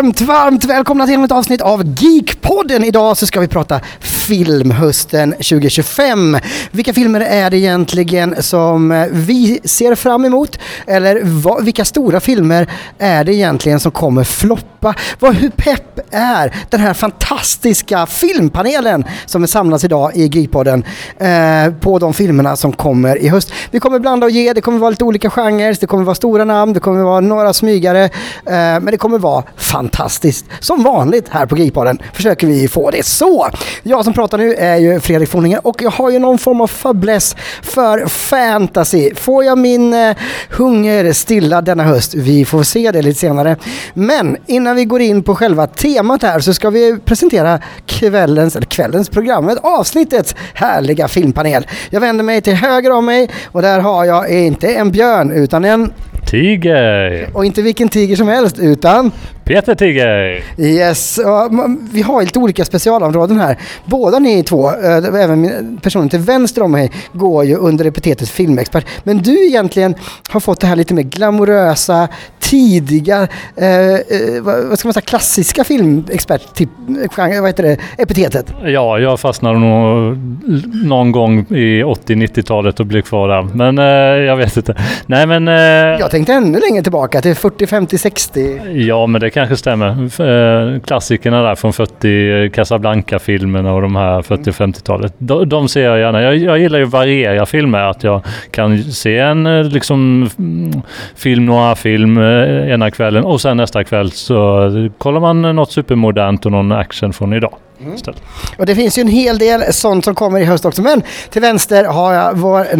Varmt välkomna till ett avsnitt av Geekpodden. Idag så ska vi prata filmhösten 2025. Vilka filmer är det egentligen som vi ser fram emot? Eller vilka stora filmer är det egentligen som kommer floppa? Hur pepp är den här fantastiska filmpanelen som samlas idag i Geekpodden på de filmerna som kommer i höst? Vi kommer blanda och ge, det kommer vara lite olika genrer, det kommer vara stora namn, det kommer vara några smygare, men det kommer vara fantastiskt. Som vanligt här på Geekpodden försöker vi få det så. Jag som pratar nu är ju Fredrik Forninger och jag har ju någon form av fäbless för fantasy. Får jag min hunger stilla denna höst? Vi får se det lite senare. Men innan vi går in på själva temat här så ska vi presentera kvällens programmet, avsnittets härliga filmpanel. Jag vänder mig till höger om mig och där har jag inte en björn utan en tiger. Och inte vilken tiger som helst utan Peter Tiger. Yes, vi har lite olika specialområden här. Båda ni två, även personen till vänster om mig, går ju under epitetet filmexpert. Men du egentligen har fått det här lite mer glamorösa, tidiga, vad ska man säga, klassiska filmexpert, vad heter det, epitetet? Ja, jag fastnade nog någon gång i 80-90-talet och blev kvar där. Men jag vet inte. Nej, men jag tänkte ännu längre tillbaka till 40, 50, 60. Ja, men det kanske stämmer. Klassikerna där från 40 Casablanca-filmerna och de här 40-50-talet. De ser jag gärna. Jag gillar ju variera filmer. Att jag kan se en liksom film, några film ena kvällen och sen nästa kväll så kollar man något supermodernt och någon action från idag. Och det finns ju en hel del sånt som kommer i höst också, men till vänster har jag vår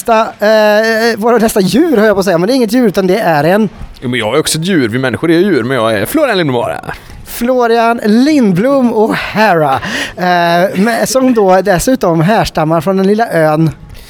nästa djur, hör jag på att säga, men det är inget djur utan det är en... Jo, men jag är också ett djur, vi människor är djur, men jag är Florian Lindblom. Florian Lindblom och Hera, som då dessutom härstammar från den lilla ön.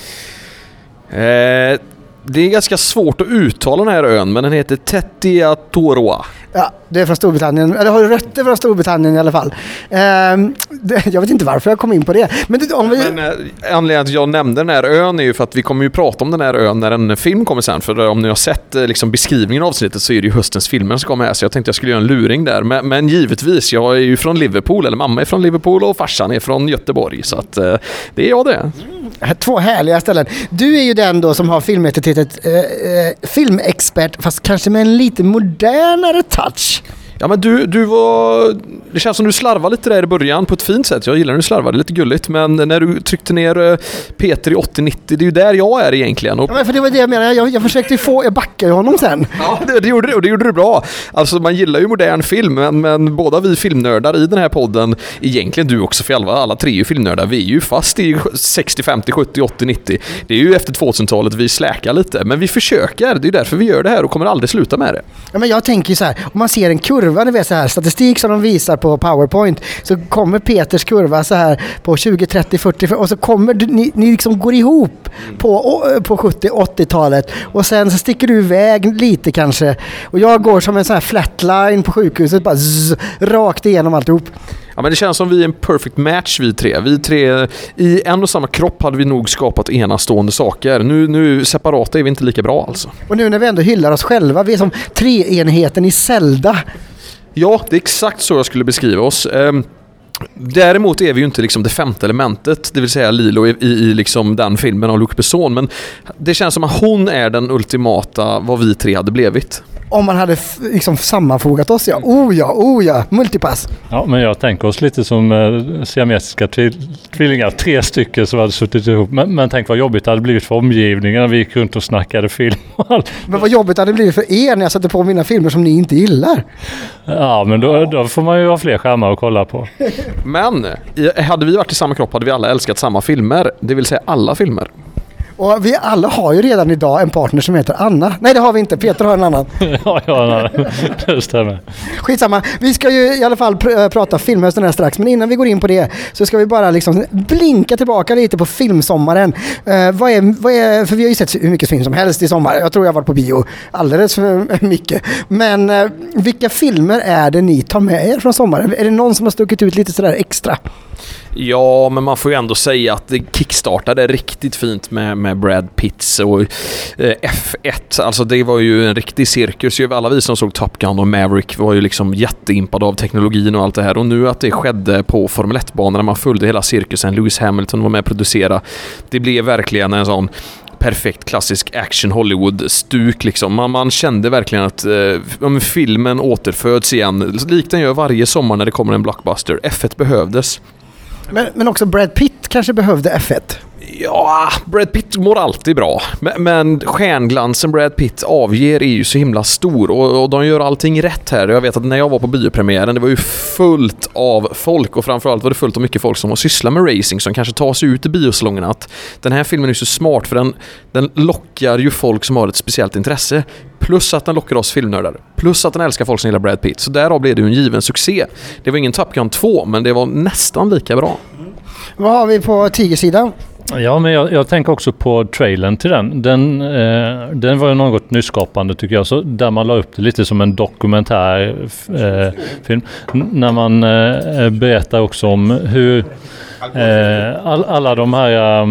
Det är ganska svårt att uttala den här ön, men den heter Tetiatorua. Ja, det är från Storbritannien. Eller har rötter från Storbritannien i alla fall. Jag vet inte varför jag kom in på det. Men anledningen till att jag nämnde den här ön är ju för att vi kommer ju prata om den här ön när en film kommer sen. För om ni har sett liksom beskrivningen av avsnittet så är det ju höstens filmer som kommer här. Så jag tänkte jag skulle göra en luring där. Men givetvis, jag är ju från Liverpool. Eller mamma är från Liverpool och farsan är från Göteborg. Så att det är jag det. Två härliga ställen. Du är ju den då som har filmetiketet filmexpert, fast kanske med en lite modernare touch. Ja, men du var... Det känns som du slarvade lite där i början på ett fint sätt. Jag gillar när du slarvade, lite gulligt. Men när du tryckte ner Peter i 80-90, det är ju där jag är egentligen. Och... Ja, men för det var det jag menade. Jag försökte jag backade honom sen. Ja, det gjorde du bra. Alltså, man gillar ju modern film, men båda vi filmnördar i den här podden, egentligen du också, för alla tre är ju filmnördar. Vi är ju fast i 60, 50, 70, 80, 90. Det är ju efter 2000-talet vi släkar lite. Men vi försöker, det är därför vi gör det här och kommer aldrig sluta med det. Ja, men jag tänker ju så här, om man ser en kurva, ni vet så här, statistik som de visar på PowerPoint, så kommer Peters kurva så här på 20, 30, 40 och så kommer ni liksom går ihop på 70, 80-talet och sen så sticker du iväg lite kanske och jag går som en sån här flatline på sjukhuset bara rakt igenom alltihop. Ja, men det känns som vi är en perfect match, vi tre. Vi tre i en och samma kropp hade vi nog skapat enastående saker. Nu separata är vi inte lika bra alltså. Och nu när vi ändå hyllar oss själva, vi är som treenheten i Zelda. Ja, det är exakt så jag skulle beskriva oss. Däremot är vi ju inte liksom det femte elementet, det vill säga Lilo i liksom den filmen av Luc Besson, men det känns som att hon är den ultimata vad vi tre hade blivit. Om man hade liksom sammanfogat oss, ja. Oh ja, multipass. Ja, men jag tänker oss lite som siamesiska tvillingar, 3 stycken som hade suttit ihop. Men tänk vad jobbigt det hade blivit för omgivningen när vi gick runt och snackade film och allt. Men vad jobbigt det hade blivit för er när jag satte på mina filmer som ni inte gillar. Ja, men då får man ju ha fler skärmar att kolla på. Men hade vi varit i samma kropp hade vi alla älskat samma filmer, det vill säga alla filmer. Och vi alla har ju redan idag en partner som heter Anna. Nej, det har vi inte. Peter har en annan. Ja, det stämmer. Skitsamma. Vi ska ju i alla fall prata filmhösten här strax. Men innan vi går in på det så ska vi bara liksom blinka tillbaka lite på filmsommaren. Vad är, för vi har ju sett hur mycket film som helst i sommar. Jag tror jag har varit på bio alldeles för mycket. Men vilka filmer är det ni tar med er från sommaren? Är det någon som har stuckit ut lite sådär extra? Ja, men man får ju ändå säga att det kickstartade riktigt fint med Brad Pitts och F1. Alltså det var ju en riktig cirkus. Alla vi som såg Top Gun och Maverick var ju liksom jätteimpade av teknologin och allt det här. Och nu att det skedde på Formel 1-banan när man följde hela cirkusen. Lewis Hamilton var med att producera. Det blev verkligen en sån perfekt klassisk action Hollywood-stuk liksom. Man kände verkligen att filmen återföds igen. Likt den gör varje sommar när det kommer en blockbuster. F1 behövdes. Men också Brad Pitt kanske behövde F1. Ja, Brad Pitt mår alltid bra. Men stjärnglansen Brad Pitt avger är ju så himla stor. Och de gör allting rätt här. Jag vet att när jag var på biopremiären, det var ju fullt av folk. Och framförallt var det fullt av mycket folk som har sysslat med racing, som kanske tar sig ut i biosalongerna. Att den här filmen är så smart, för den lockar ju folk som har ett speciellt intresse. Plus att den lockar oss filmnördar. Plus att den älskar folk som gillar Brad Pitt. Så därav blev det ju en given succé. Det var ingen Top Gun 2, men det var nästan lika bra. Vad har vi på tigersidan? Ja, men jag tänker också på trailern till den. Den var ju något nyskapande tycker jag. Så där man la upp det lite som en dokumentär film. När man berättar också om hur alla de här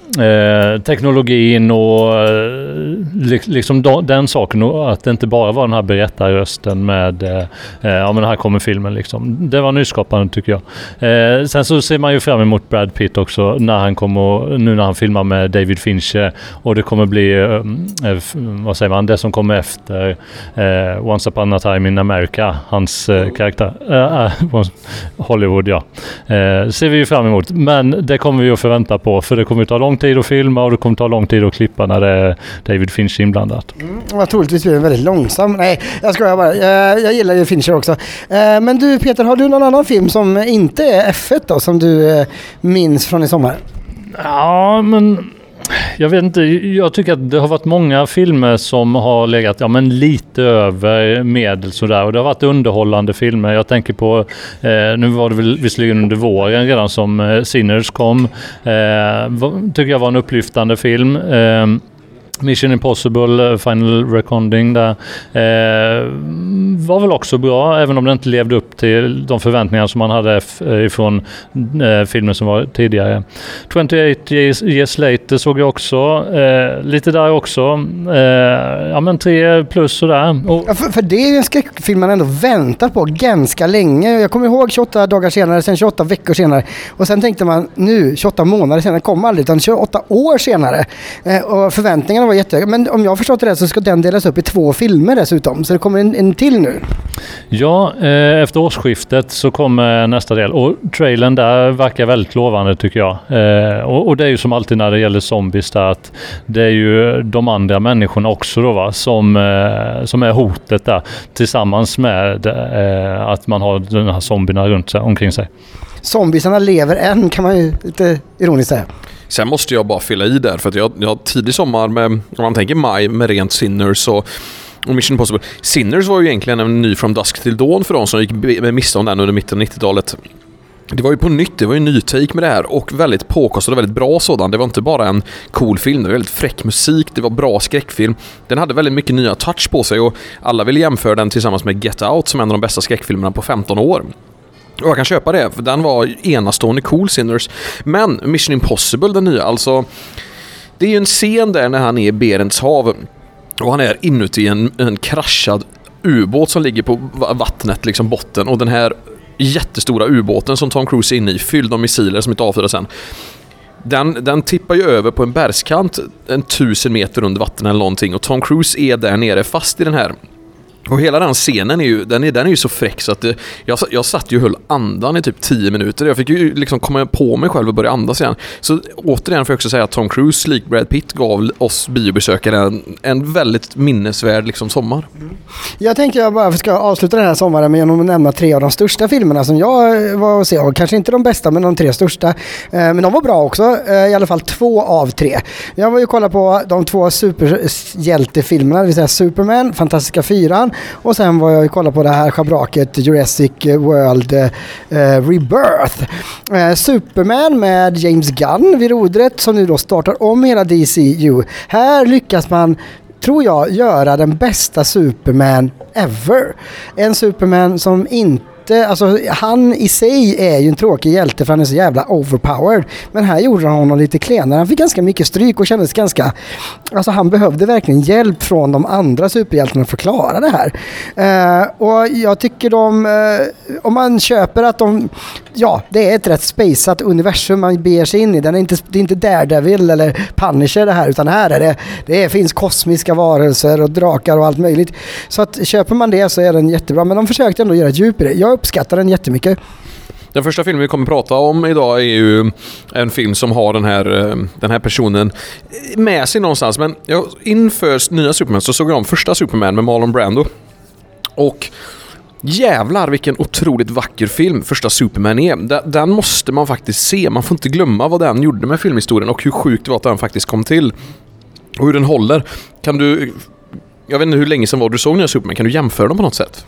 teknologin och liksom den saken, och att det inte bara var den här berättarrösten med men här kommer filmen liksom. Det var nyskapande tycker jag. Sen så ser man ju fram emot Brad Pitt också när han kommer, nu när han filmar med David Fincher, och det kommer bli vad säger man, det som kommer efter Once Upon a Time in America, hans karaktär Hollywood, ja. Ser vi ju fram emot, men det kommer vi att förvänta på, för det kommer ta lång tid att filma och det kommer ta lång tid att klippa när det är David Fincher inblandat. Och troligtvis blir den väldigt långsam. Nej, jag skojar bara. Jag gillar ju Fincher också. Men du Peter, har du någon annan film som inte är F1 då, som du minns från i sommar? Ja, men jag vet inte, jag tycker att det har varit många filmer som har legat lite över medel sådär, och det har varit underhållande filmer. Jag tänker på, nu var det väl visserligen under våren redan som Sinners kom, tycker jag var en upplyftande film. Mission Impossible, Final Reckoning där var väl också bra, även om det inte levde upp till de förväntningar som man hade ifrån filmen som var tidigare. 28 Years Later såg jag också, lite där också, 3+ sådär. Och för det är ju en skräckfilm man ändå väntar på ganska länge. Jag kommer ihåg 28 dagar senare, sen 28 veckor senare, och sen tänkte man nu 28 månader senare, kom aldrig, utan 28 år senare, och förväntningarna var jättehöga. Men om jag har förstått det rätt så ska den delas upp i 2 filmer dessutom, så det kommer en till nu. Ja, efter årsskiftet så kommer nästa del, och trailern där verkar väldigt lovande tycker jag. Och det är ju som alltid när det gäller zombies där, att det är ju de andra människorna också då, va, som är hotet där, tillsammans med att man har den här zombierna runt sig, omkring sig. Zombiesarna lever än, kan man ju lite ironiskt säga. Sen måste jag bara fylla i där, för att jag tidig sommar med, om man tänker maj, med rent Sinners och Mission Impossible. Sinners var ju egentligen en ny From Dusk Till Dawn för de som gick med miste om den under mitten av 90-talet. Det var ju på nytt, det var ju en ny take med det här, och väldigt påkostad och väldigt bra sådan. Det var inte bara en cool film, det var väldigt fräck musik, det var bra skräckfilm. Den hade väldigt mycket nya touch på sig, och alla vill jämföra den tillsammans med Get Out som är en av de bästa skräckfilmerna på 15 år. Och jag kan köpa det, för den var enastående cool, Sinners. Men Mission Impossible, den nya, alltså det är ju en scen där när han är i Berents hav och han är inuti en kraschad ubåt som ligger på vattnet, liksom botten, och den här jättestora ubåten som Tom Cruise är inne i, fylld av missiler som inte avfyrar sen. Den tippar ju över på en bergskant 1000 meter under vatten eller någonting, och Tom Cruise är där nere fast i den här. Och hela den scenen är ju, den är ju så fräck så att jag satt ju och höll andan i typ 10 minuter. Jag fick ju liksom komma på mig själv och börja andas igen. Så återigen får jag också säga att Tom Cruise, lik Brad Pitt, gav oss biobesökare en väldigt minnesvärd liksom sommar. Jag tänker jag bara ska avsluta den här sommaren med genom att nämna 3 av de största filmerna som jag var och se. Och kanske inte de bästa, men de 3 största. Men de var bra också. I alla fall 2 av 3. Jag var ju kolla på de 2 superhjältefilmerna, det vill säga Superman, Fantastiska 4. Och sen var jag och kollade på det här schabraket Jurassic World Rebirth. Superman med James Gunn vid rodret, som nu då startar om hela DCU. Här lyckas man, tror jag, göra den bästa Superman ever. En Superman som inte inte, alltså han i sig är ju en tråkig hjälte för han är så jävla overpowered. Men här gjorde han honom lite klenare. Han fick ganska mycket stryk och kändes ganska, alltså han behövde verkligen hjälp från de andra superhjältarna att förklara det här. Och jag tycker om man köper att det är ett rätt spaceat universum man beger sig in i. Det är inte Daredevil eller Punisher det här, utan här är det finns kosmiska varelser och drakar och allt möjligt. Så att köper man det så är den jättebra, men de försökte ändå göra ett djup i det. Jag uppskattar den jättemycket. Den första filmen vi kommer prata om idag är ju en film som har den här personen med sig någonstans. Men inför nya Superman så såg jag om första Superman med Marlon Brando. Och jävlar vilken otroligt vacker film första Superman är. Den måste man faktiskt se. Man får inte glömma vad den gjorde med filmhistorien och hur sjukt det var att den faktiskt kom till. Och hur den håller. Jag vet inte hur länge sedan var du såg nya Superman. Kan du jämföra dem på något sätt?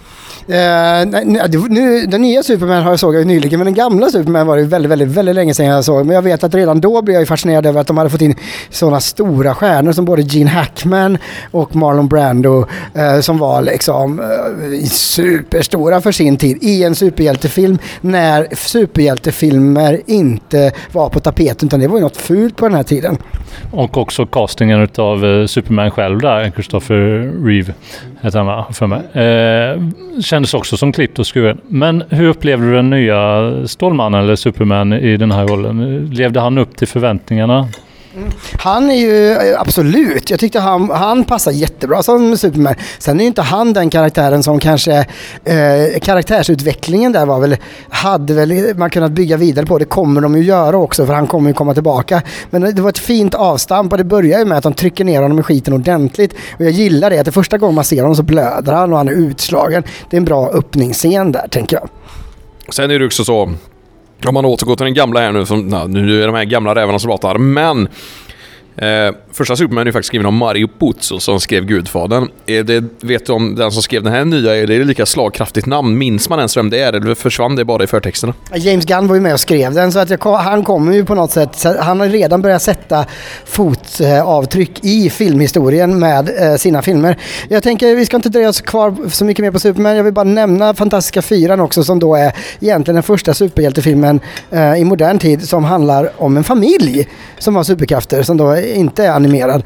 Den nya Superman har jag såg nyligen, men den gamla Superman var det väldigt, väldigt, väldigt länge sedan jag såg. Men jag vet att redan då blev jag fascinerad över att de hade fått in sådana stora stjärnor som både Gene Hackman och Marlon Brando som var liksom superstora för sin tid i en superhjältefilm när superhjältefilmer inte var på tapeten, utan det var ju något fult på den här tiden. Och också castingen av Superman själv där, Christopher Reeve heter han för mig. Kändes också som klippt och skuren. Men hur upplevde du den nya Stålmannen eller Superman i den här rollen? Levde han upp till förväntningarna? Han är ju absolut, jag tyckte han passar jättebra som Superman. Sen är ju inte han den karaktären som kanske karaktärsutvecklingen där hade väl man kunnat bygga vidare på. Det kommer de ju göra också, för han kommer ju komma tillbaka. Men det var ett fint avstamp och det börjar ju med att de trycker ner honom i skiten ordentligt. Och jag gillar det, att det första gången man ser honom så blöder han och han är utslagen. Det är en bra öppningsscen där, tänker jag. Sen är det också så, om man återgår till den gamla här nu är de här gamla rävarna som pratar, men första Superman är faktiskt skriven av Mario Puzo som skrev Gudfadern. Vet du om den som skrev den här nya, är det lika slagkraftigt namn? Minns man ens vem det är, eller försvann det bara i förtexterna? James Gunn var ju med och skrev den, så att han kommer ju på något sätt, han har redan börjat sätta fotavtryck i filmhistorien med sina filmer. Jag tänker, vi ska inte dröja oss kvar så mycket mer på Superman, jag vill bara nämna Fantastiska Fyran också, som då är egentligen den första superhjältefilmen i modern tid, som handlar om en familj som har superkrafter, som då inte är animerad.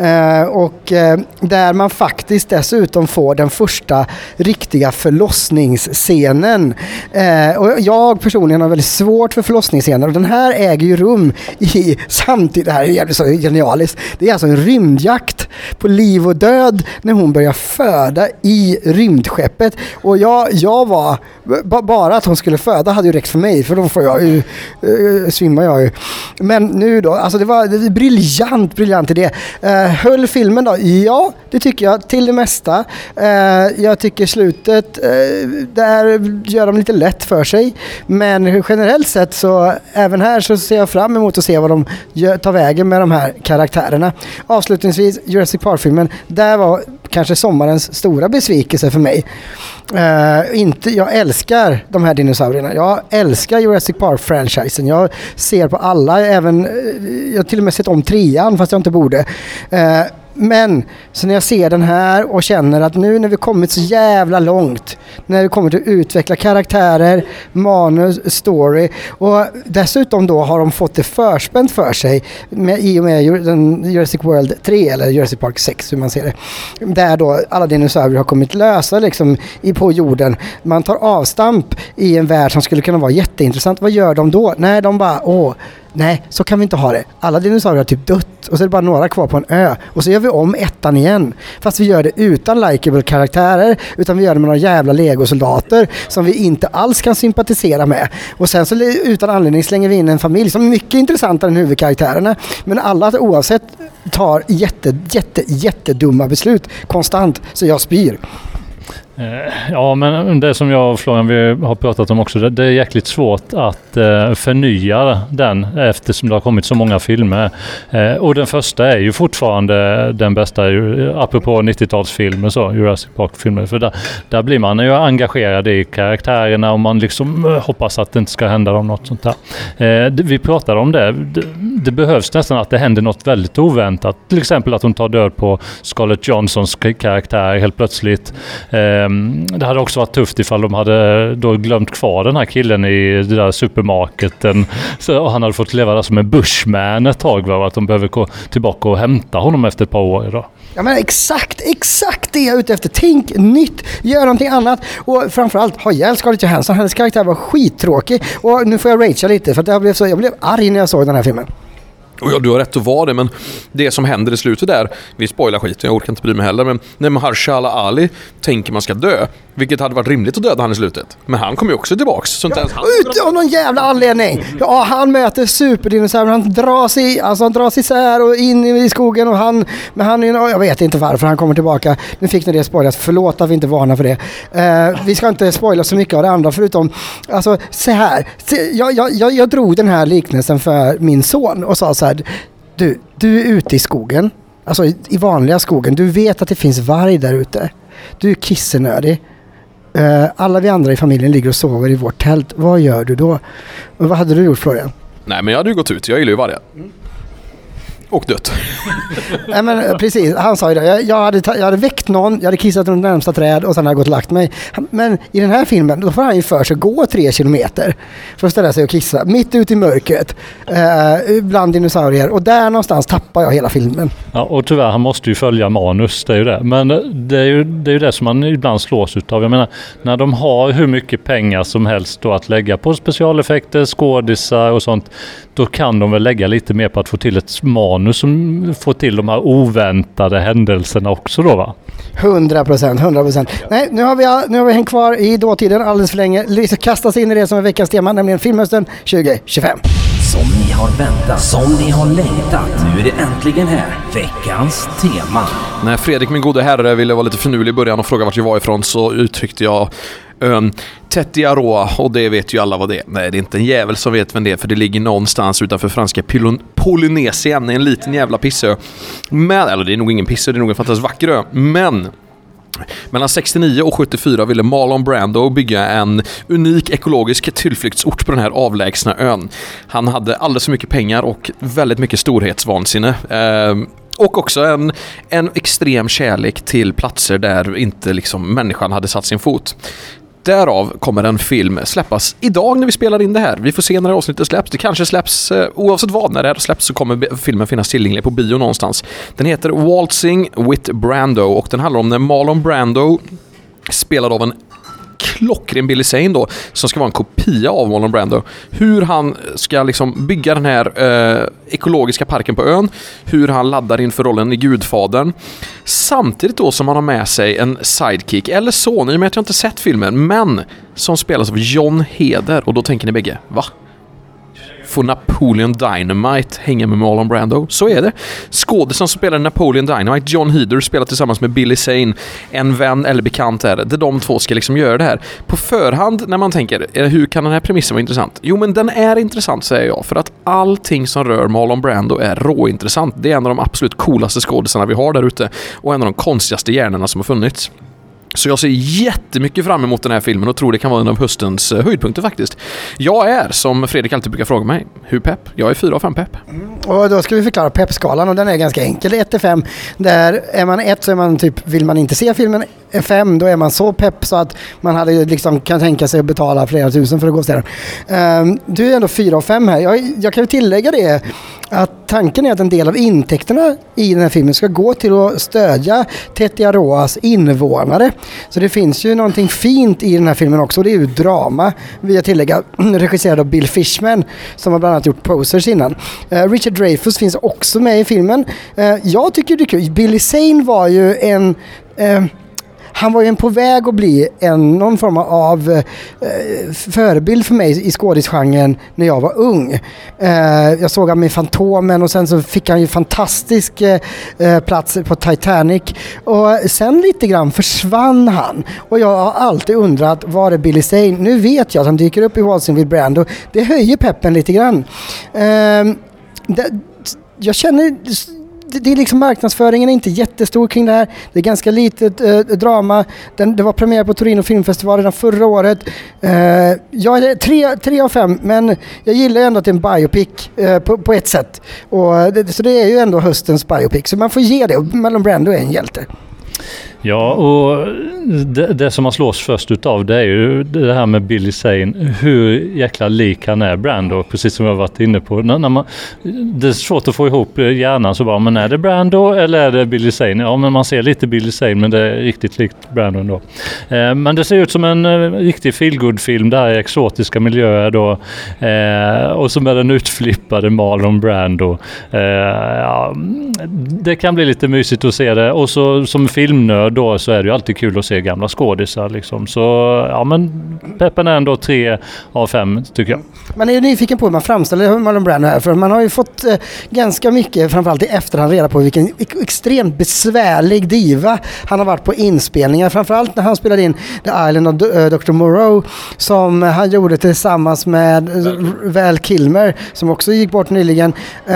Där man faktiskt dessutom får den första riktiga förlossningsscenen. Och jag personligen har väldigt svårt för förlossningsscener, och den här äger ju rum i samtidigt, det här är jävligt så genialiskt. Det är alltså en rymdjakt på liv och död när hon börjar föda i rymdskeppet. Och jag var bara att hon skulle föda hade ju räckt för mig, för då får jag ju svimmar jag ju. Men nu då, alltså det var briljant idé. Höll filmen då? Ja, det tycker jag till det mesta. Jag tycker slutet där gör de lite lätt för sig, men generellt sett så även här så ser jag fram emot att se vad de tar vägen med de här karaktärerna. Avslutningsvis, Jurassic Park-filmen, där var kanske sommarens stora besvikelse för mig. Jag älskar de här dinosaurierna. Jag älskar Jurassic Park-franchisen. Jag ser på alla, även jag har till och med sett om 3:an fast jag inte borde. Men så när jag ser den här och känner att nu när vi kommit så jävla långt, när vi kommer till att utveckla karaktärer, manus, story, och dessutom då har de fått det förspänt för sig i och med Jurassic World 3 eller Jurassic Park 6, hur man ser det, där då alla dinosaurier har kommit lösa liksom på jorden. Man tar avstamp i en värld som skulle kunna vara jätteintressant. Vad gör de då? Nej, de bara nej, så kan vi inte ha det. Alla dinosaurier har typ dött och så är det bara några kvar på en ö. Och så gör vi om 1:an igen. Fast vi gör det utan likable karaktärer, utan vi gör det med några jävla legosoldater som vi inte alls kan sympatisera med. Och sen så utan anledning slänger vi in en familj som är mycket intressantare än huvudkaraktärerna. Men alla oavsett tar jättedumma beslut konstant, så jag spyr. Ja, men det som jag och Florian vi har pratat om också, det är jäkligt svårt att förnya den eftersom det har kommit så många filmer. Och den första är ju fortfarande den bästa, apropå 90-talsfilmer så, Jurassic Park-filmer, för där blir man ju engagerad i karaktärerna och man liksom hoppas att det inte ska hända dem något sånt där. Vi pratade om det. Det behövs nästan att det händer något väldigt oväntat. Till exempel att hon tar död på Scarlett Johanssons karaktär helt plötsligt. det hade också varit tufft ifall de hade då glömt kvar den här killen i det där supermarketen. Så han hade fått leva där som en bushman ett tag, va? Att de behöver gå tillbaka och hämta honom efter ett par år idag. Ja, men exakt det jag är ute efter. Tänk nytt, gör någonting annat och framförallt ha ihjäl Scarlett Johansson. Hennes karaktär var skittråkig och nu får jag ragea lite för att jag blev arg när jag såg den här filmen. Och ja, du har rätt att vara det, men det som händer i slutet där, vi spoilar skiten, jag orkar inte bry mig heller, men när Mahershala Ali tänker man ska dö, vilket hade varit rimligt att döda han i slutet. Men han kommer ju också tillbaks. Så inte ens han... Av någon jävla anledning! Ja, han möter superdinosaurier, han dras isär och in i skogen och jag vet inte varför han kommer tillbaka. Nu fick ni det spoilat, förlåt att vi inte varnar för det. Vi ska inte spoila så mycket av det andra förutom, alltså så här. Jag drog den här liknelsen för min son och sa så här: du är ute i skogen, alltså i vanliga skogen, du vet att det finns varg där ute. Du är kissenödig. Alla vi andra i familjen ligger och sover i vårt tält. Vad gör du då? Och vad hade du gjort, Florian? Nej, men jag hade ju gått ut. Jag gillar ju vargar. Och dött. Nej, men precis, han sa ju det. Jag hade väckt någon, jag hade kissat runt närmsta träd och sen hade jag gått och lagt mig. Men i den här filmen, då får han ju för sig gå 3 kilometer för att ställa sig och kissa mitt ute i mörkret bland dinosaurier. Och där någonstans tappar jag hela filmen. Ja, och tyvärr, han måste ju följa manus, det är ju det. Men det är ju det som man ibland slås utav. Jag menar, när de har hur mycket pengar som helst då att lägga på specialeffekter, skådisar och sånt, då kan de väl lägga lite mer på att få till ett manus som får till de här oväntade händelserna också då, va? 100%. Nej, nu har vi hängt kvar i dåtiden alldeles för länge. Lisa kastas in i det som är veckans tema, nämligen filmhösten 2025. Som ni har väntat, som ni har längtat. Nu är det äntligen här. Veckans tema. När Fredrik, min gode herre, ville vara lite förnulig i början och fråga vart vi var ifrån, så uttryckte jag Tetiaroa, och det vet ju alla vad det är. Nej, det är inte en jävel som vet vem det är, för det ligger någonstans utanför franska Polynesien, en liten jävla pissö. Men, eller det är nog ingen pissö, det är nog en fantastiskt vacker ö. Men mellan 69 och 74 ville Marlon Brando bygga en unik ekologisk tillflyktsort på den här avlägsna ön. Han hade alldeles för mycket pengar och väldigt mycket storhetsvansinne. Och också en extrem kärlek till platser där inte liksom människan hade satt sin fot. Därav kommer en film släppas idag när vi spelar in det här. Vi får se när avsnittet släpps. Det kanske släpps oavsett vad. När det här släpps så kommer filmen finnas tillgänglig på bio någonstans. Den heter Waltzing with Brando och den handlar om när Marlon Brando, spelad av en klockren Billy Zane då, som ska vara en kopia av Marlon Brando, hur han ska liksom bygga den här ekologiska parken på ön, hur han laddar inför rollen i Gudfadern, samtidigt då som han har med sig en sidekick eller son, i och med att jag inte sett filmen, men som spelas av John Heder. Och då tänker ni bägge, va? Får Napoleon Dynamite hänga med Marlon Brando? Så är det. Skådespelaren som spelar Napoleon Dynamite, John Heder, spelar tillsammans med Billy Zane, en vän eller bekant är det. De två ska liksom göra det här. På förhand, när man tänker, hur kan den här premissen vara intressant? Jo, men den är intressant, säger jag, för att allting som rör Marlon Brando är råintressant. Det är en av de absolut coolaste skådespelarna vi har där ute och en av de konstigaste hjärnorna som har funnits. Så jag ser jättemycket fram emot den här filmen och tror det kan vara en av höstens höjdpunkter faktiskt. Jag är, som Fredrik alltid brukar fråga mig, hur pepp? Jag är 4 av 5 pepp. Och då ska vi förklara peppskalan, och den är ganska enkel. 1-5, där är man 1 så är man typ, vill man inte se filmen. 5, då är man så pepp så att man hade liksom kan tänka sig att betala flera tusen för att gå och se den. Du är ändå 4 av 5 här. Jag kan ju tillägga det att tanken är att en del av intäkterna i den här filmen ska gå till att stödja Tetiaroas invånare. Så det finns ju någonting fint i den här filmen också. Det är ju drama, vill jag tillägga, regisserad av Bill Fishman, som har bland annat gjort Posers innan. Richard Dreyfuss finns också med i filmen. Jag tycker det är kul. Billy Zane var ju han var ju på väg att bli någon form av förebild för mig i skådisgenren när jag var ung. Jag såg han med Fantomen och sen så fick han ju fantastisk plats på Titanic. Och sen lite grann försvann han. Och jag har alltid undrat, var är Billy Zane? Nu vet jag att han dyker upp i Waltzing with Brando. Det höjer peppen lite grann. Jag känner... Det är liksom, marknadsföringen är inte jättestor kring det här. Det är ganska litet drama. Det var premiär på Torino Filmfestival redan förra året. Jag är 3 av 5, men jag gillar ändå att det är en biopic på ett sätt. Så det är ju ändå höstens biopic. Så man får ge det. Marlon Brando är en hjälte. Ja, och det som man slås först utav, det är ju det här med Billy Zane. Hur jäkla lik han är Brando, precis som jag varit inne på. Det är svårt att få ihop hjärnan så bara, men är det Brando eller är det Billy Zane? Ja, men man ser lite Billy Zane, men det är riktigt likt Brando ändå. Men det ser ut som en riktig feelgood-film där i exotiska miljöer då. Och så med den utflippade Marlon Brando. Ja, det kan bli lite mysigt att se det. Och så som filmnörd då så är det ju alltid kul att se gamla skådisar liksom. Så ja, men peppen är ändå 3 av 5 tycker jag. Man är ju nyfiken på hur man framställer Marlon Brando här, för man har ju fått ganska mycket, framförallt i efterhand, reda på vilken extremt besvärlig diva han har varit på inspelningar, framförallt när han spelade in The Island of Dr. Moreau som han gjorde tillsammans med Val Kilmer som också gick bort nyligen,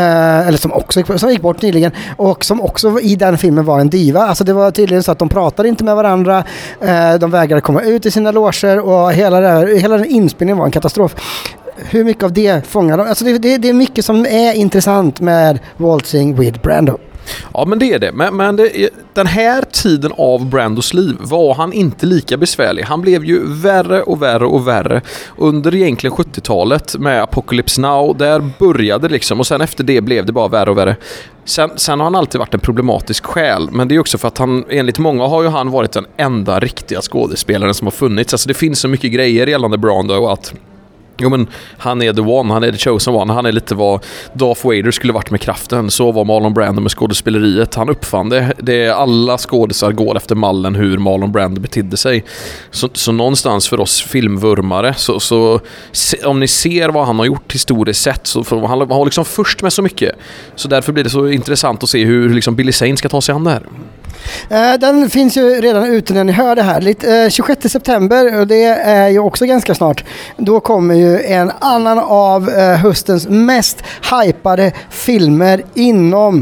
som gick bort nyligen och som också i den filmen var en diva. Alltså det var tydligen så att de pratade inte med varandra, de vägrade komma ut i sina loger och hela den inspelningen var en katastrof. Hur mycket av det fångar de? Alltså det är mycket som är intressant med Waltzing with Brando. Ja, men det är det. Men den här tiden av Brandos liv var han inte lika besvärlig. Han blev ju värre och värre och värre under egentligen 70-talet med Apocalypse Now. Där började liksom, och sen efter det blev det bara värre och värre. Sen har han alltid varit en problematisk själ, men det är också för att han, enligt många har ju han varit den enda riktiga skådespelaren som har funnits. Alltså det finns så mycket grejer gällande Brando att men han är the one, han är the chosen one, han är lite vad Darth Vader skulle varit med kraften, så var Marlon Brando med skådespeleriet. Han uppfann det alla skådespelare går efter mallen hur Marlon Brando betydde sig. Så någonstans för oss filmvurmare så om ni ser vad han har gjort historiskt sett, så han har liksom först med så mycket, så därför blir det så intressant att se hur liksom Billy Zane ska ta sig an det här. Den finns ju redan ute när ni hör det här. 26 september, och det är ju också ganska snart. Då kommer ju en annan av höstens mest hypade filmer inom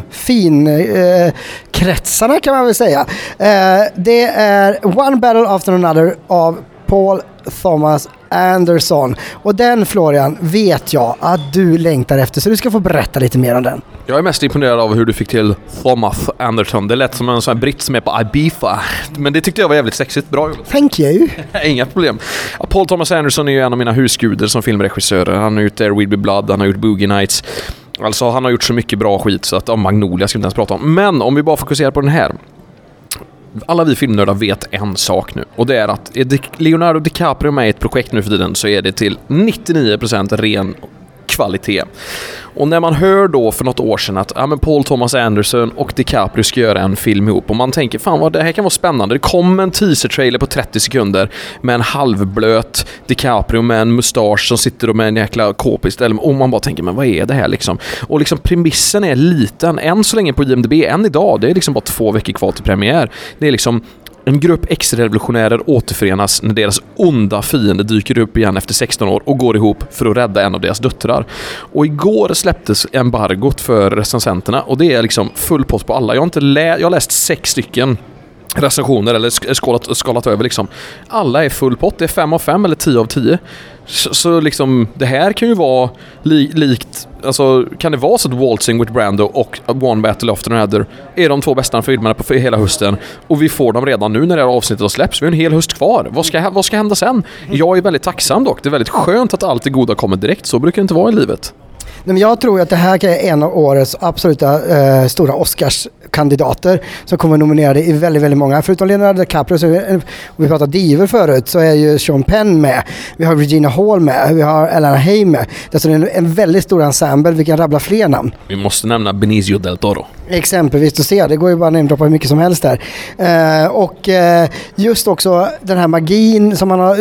finkretsarna kan man väl säga. Det är One Battle After Another av Paul Thomas Anderson. Och den, Florian, vet jag att du längtar efter, så du ska få berätta lite mer om den. Jag är mest imponerad av hur du fick till Thomas Anderson. Det lät som en sån här britt som är på Ibiza. Men det tyckte jag var jävligt sexigt. Bra. Thank you. Inga problem. Paul Thomas Anderson är ju en av mina husguder som filmregissör. Han har gjort There Will Be Blood, han har gjort Boogie Nights. Alltså han har gjort så mycket bra skit så att Magnolia ska vi inte ens prata om. Men om vi bara fokuserar på den här. Alla vi filmnördar vet en sak nu, och det är att Leonardo DiCaprio med i ett projekt nu för tiden, så är det till 99% ren kvalitet. Och när man hör då för något år sedan att men Paul Thomas Anderson och DiCaprio ska göra en film ihop, och man tänker fan vad det här kan vara spännande. Det kom en teaser-trailer på 30 sekunder med en halvblöt DiCaprio med en mustasch som sitter med en jäkla kåpist, och man bara tänker, men vad är det här liksom? Och liksom premissen är liten än så länge på IMDb, än idag, det är liksom bara 2 veckor kvar till premiär. Det är liksom en grupp ex-revolutionärer återförenas när deras onda fiende dyker upp igen efter 16 år och går ihop för att rädda en av deras döttrar. Och igår släpptes embargot för recensenterna, och det är liksom full post på alla. Jag har läst 6 stycken recensioner eller skalat över liksom. Alla är full pott, det är 5 av 5 eller 10 av 10. Så liksom det här kan ju vara likt, alltså kan det vara så att Waltzing with Brando och One Battle After Another är de 2 bästa filmerna på hela hösten, och vi får dem redan nu när det här avsnittet har släppts. Vi har en hel höst kvar. Vad ska hända sen? Jag är väldigt tacksam dock. Det är väldigt skönt att allt det goda kommer direkt. Så brukar det inte vara i livet. Men jag tror att det här är en av årets absoluta stora Oscars-kandidater som kommer nominerade i väldigt, väldigt många. Förutom Leonardo DiCaprio, så vi pratade diver förut, så är ju Sean Penn med. Vi har Regina Hall med. Vi har Elena Hay med. Det är en väldigt stor ensemble. Vi kan rabbla fler namn. Vi måste nämna Benicio del Toro. Exempelvis, du ser, det går ju bara att namedroppa hur mycket som helst där. Och just också den här magin som man har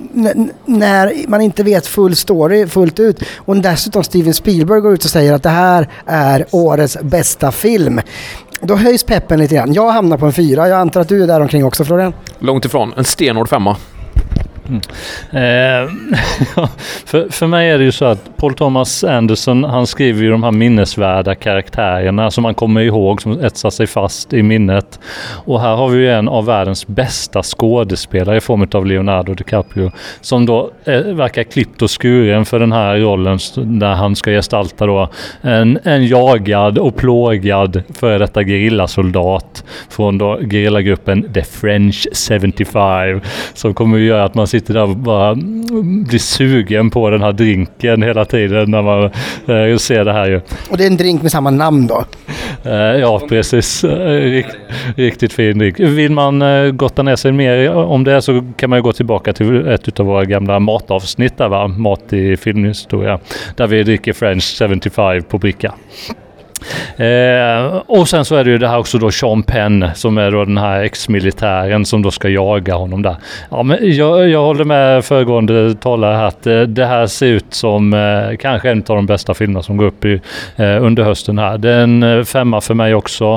när man inte vet full story fullt ut. Och dessutom Steven Spielberg går ut och säger att det här är årets bästa film. Då höjs peppen lite grann. Jag hamnar på en 4. Jag antar att du är där omkring också, Florian. Långt ifrån. En stenhård 5. För mig är det ju så att Paul Thomas Anderson, han skriver ju de här minnesvärda karaktärerna som man kommer ihåg, som etsar sig fast i minnet. Och här har vi ju en av världens bästa skådespelare i form av Leonardo DiCaprio, som då verkar klippt och skuren för den här rollen där han ska gestalta då en jagad och plågad före detta gerillasoldat från då gerillagruppen The French 75, som kommer att göra att man sitter där och bara blir sugen på den här drinken hela tiden när man ser det här ju. Och det är en drink med samma namn då? Ja, precis. Riktigt fin drink. Vill man gotta ner sig mer om det, så kan man ju gå tillbaka till ett av våra gamla matavsnitt där, va? Mat i filmhistoria, där vi dricker French 75 på bricka. Och sen så är det ju det här också då Sean Penn, som är då den här ex-militären som då ska jaga honom där. Ja, men jag håller med föregående talare här att det här ser ut som kanske en av de bästa filmerna som går upp under hösten här. Det är en 5 för mig också.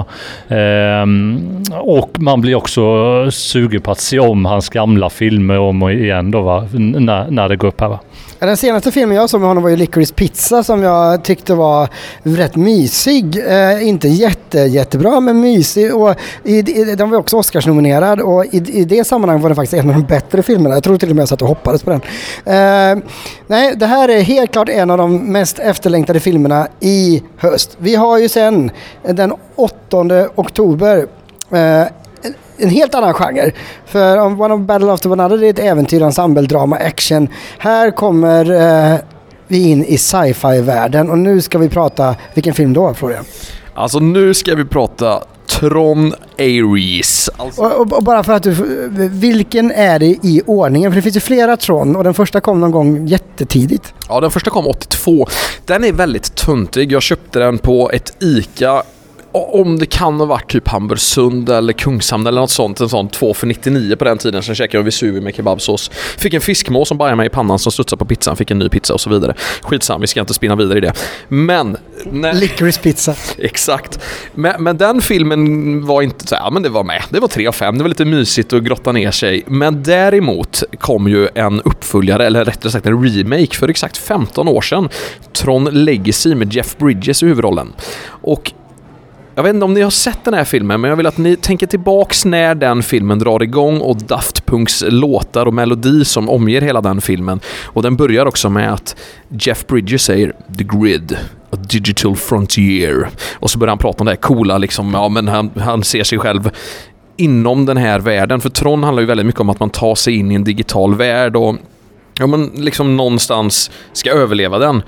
Och man blir också sugen på att se om hans gamla filmer om och igen då, va? När det går upp här, va? Den senaste filmen jag såg med honom var ju Licorice Pizza, som jag tyckte var rätt mysig. Inte jättebra, men mysig. Och den var också Oscars-nominerad, och i det sammanhanget var den faktiskt en av de bättre filmerna. Jag tror till och med jag satt och hoppades på den. Nej, det här är helt klart en av de mest efterlängtade filmerna i höst. Vi har ju sen den 8 oktober en helt annan genre. För One of Battle After Another är ett äventyr, ensemble, drama, action. Här kommer vi in i sci-fi-världen, och nu ska vi prata, vilken film då, Florian? Alltså nu ska vi prata Tron Ares. Alltså... Och bara för att vilken är det i ordningen? För det finns ju flera Tron, och den första kom någon gång jättetidigt. Ja, den första kom 82. Den är väldigt tuntig. Jag köpte den på ett ICA. Om det kan ha varit typ Hamburgsund eller Kungshamn eller något sånt, en sån 2 för 99 på den tiden. Sen käkade jag Vesuvi med kebabsås. Fick en fiskmål som bajade mig i pannan, som studsade på pizzan. Fick en ny pizza och så vidare. Skitsam, vi ska inte spinna vidare i det. Men... Licorice Pizza. Exakt. Men den filmen var inte så här, men det var med. Det var 3 av 5. Det var lite mysigt att grotta ner sig. Men däremot kom ju en uppföljare, eller rättare sagt en remake för exakt 15 år sedan. Tron Legacy med Jeff Bridges i huvudrollen. Och jag vet inte om ni har sett den här filmen, men jag vill att ni tänker tillbaks när den filmen drar igång, och Daft Punks låtar och melodi som omger hela den filmen. Och den börjar också med att Jeff Bridges säger "The Grid, a digital frontier". Och så börjar han prata om det här coola, liksom, ja, men han ser sig själv inom den här världen. För Tron handlar ju väldigt mycket om att man tar sig in i en digital värld och ja, men liksom någonstans ska överleva den.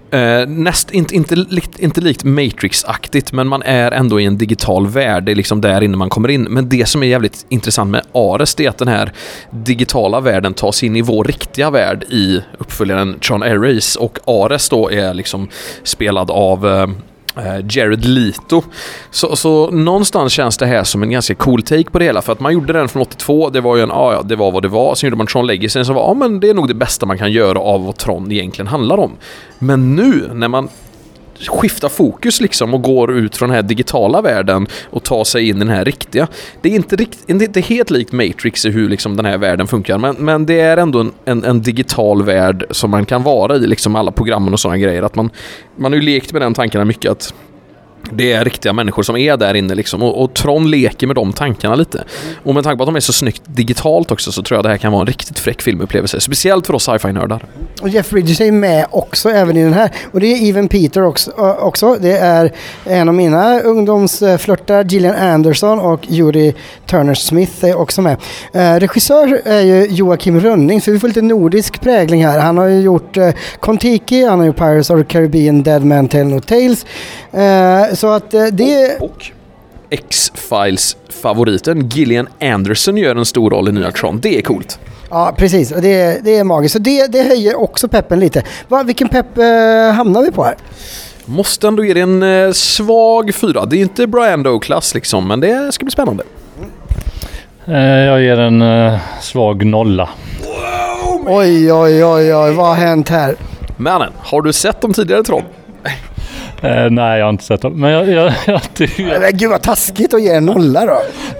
Inte likt Matrix-aktigt, men man är ändå i en digital värld. Det är liksom där inne man kommer in. Men det som är jävligt intressant med Ares är att den här digitala världen tas in i vår riktiga värld i uppföljaren Tron Ares. Och Ares då är liksom spelad av Jared Leto. Så någonstans känns det här som en ganska cool take på det hela, för att man gjorde den från 82, det var ju det var vad det var. Sen gjorde man Tron Legacy, som var, men det är nog det bästa man kan göra av vad Tron egentligen handlar om. Men nu när man skiftar fokus liksom och går ut från den här digitala världen och tar sig in i den här riktiga. Det är inte helt likt Matrix i hur liksom den här världen funkar, men det är ändå en digital värld som man kan vara i, liksom alla programmen och sådana grejer. Att man har ju lekt med den tanken mycket, att det är riktiga människor som är där inne liksom, och Tron leker med de tankarna lite. Och med tanke på att de är så snyggt digitalt också, så tror jag det här kan vara en riktigt fräck filmupplevelse, speciellt för oss sci-fi-nördar. Och Jeff Bridges är med också även i den här, och det är Evan Peter också. Det är en av mina ungdomsflörtar, Gillian Anderson, och Jodie Turner-Smith är också med. Regissör är ju Joakim Rönning, så vi får lite nordisk prägling här. Han har ju gjort Kon-Tiki, han har gjort Pirates of the Caribbean, Dead Man Tell No Tales. Så att det... Och X-Files-favoriten Gillian Anderson gör en stor roll i nya Tron. Det är coolt. Ja, precis. Det är magiskt. Så det höjer också peppen lite. Vilken pepp hamnar vi på här? Måste ändå ge det en svag 4. Det är inte Brian Doe-klass liksom, men det ska bli spännande. Jag ger en svag 0. Oj, vad har hänt här? Mannen, har du sett de tidigare Tron? Nej, jag har inte sett dem. Men jag tycker... Men gud vad taskigt att ge en 0 då.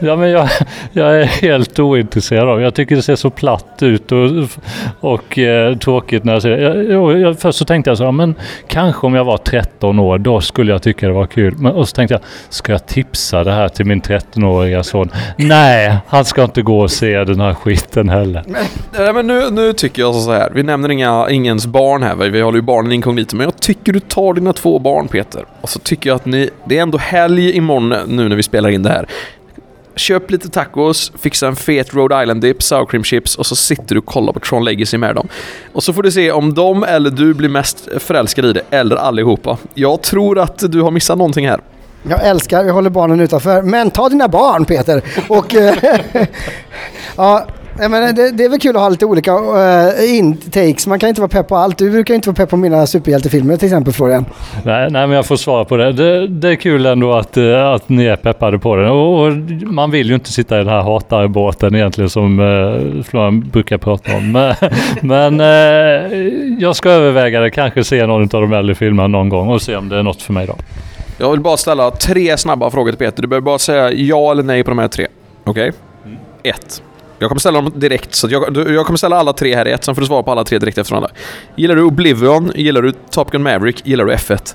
Ja, men jag är helt ointresserad av. Jag tycker det ser så platt ut och tråkigt när jag ser det. Först så tänkte jag så, men kanske om jag var 13 år, då skulle jag tycka det var kul. Och så tänkte jag, ska jag tipsa det här till min 13-åriga son? Nej, han ska inte gå och se den här skiten heller. Men nu tycker jag så här. Vi nämner ingens barn här. Vi håller ju barnen inkognito. Men jag tycker du tar dina 2 barn, Peter. Och så tycker jag att det är ändå helg imorgon nu när vi spelar in det här. Köp lite tacos, fixa en fet Rhode Island dip, sour cream chips och så sitter du och kollar på Tron Legacy med dem. Och så får du se om de eller du blir mest förälskade i det, eller allihopa. Jag tror att du har missat någonting här. Jag håller barnen utanför. Men ta dina barn, Peter. Och ja, men det är väl kul att ha lite olika intakes. Man kan inte vara pepp på allt. Du brukar inte vara pepp på mina superhjältefilmer till exempel, Florian. Nej, men jag får svara på det. Det är kul ändå att ni är peppade på den. Och man vill ju inte sitta i den här hatarbåten egentligen som Florian brukar prata om. Men jag ska överväga det. Kanske se någon av de äldre filmerna någon gång och se om det är något för mig då. Jag vill bara ställa 3 snabba frågor till Peter. Du behöver bara säga ja eller nej på de här 3. Okej? 1. Jag kommer ställa dem direkt, så jag kommer ställa alla 3 här i ett, sen får du svara på alla 3 direkt efter varandra. Gillar du Oblivion? Gillar du Top Gun Maverick? Gillar du F1?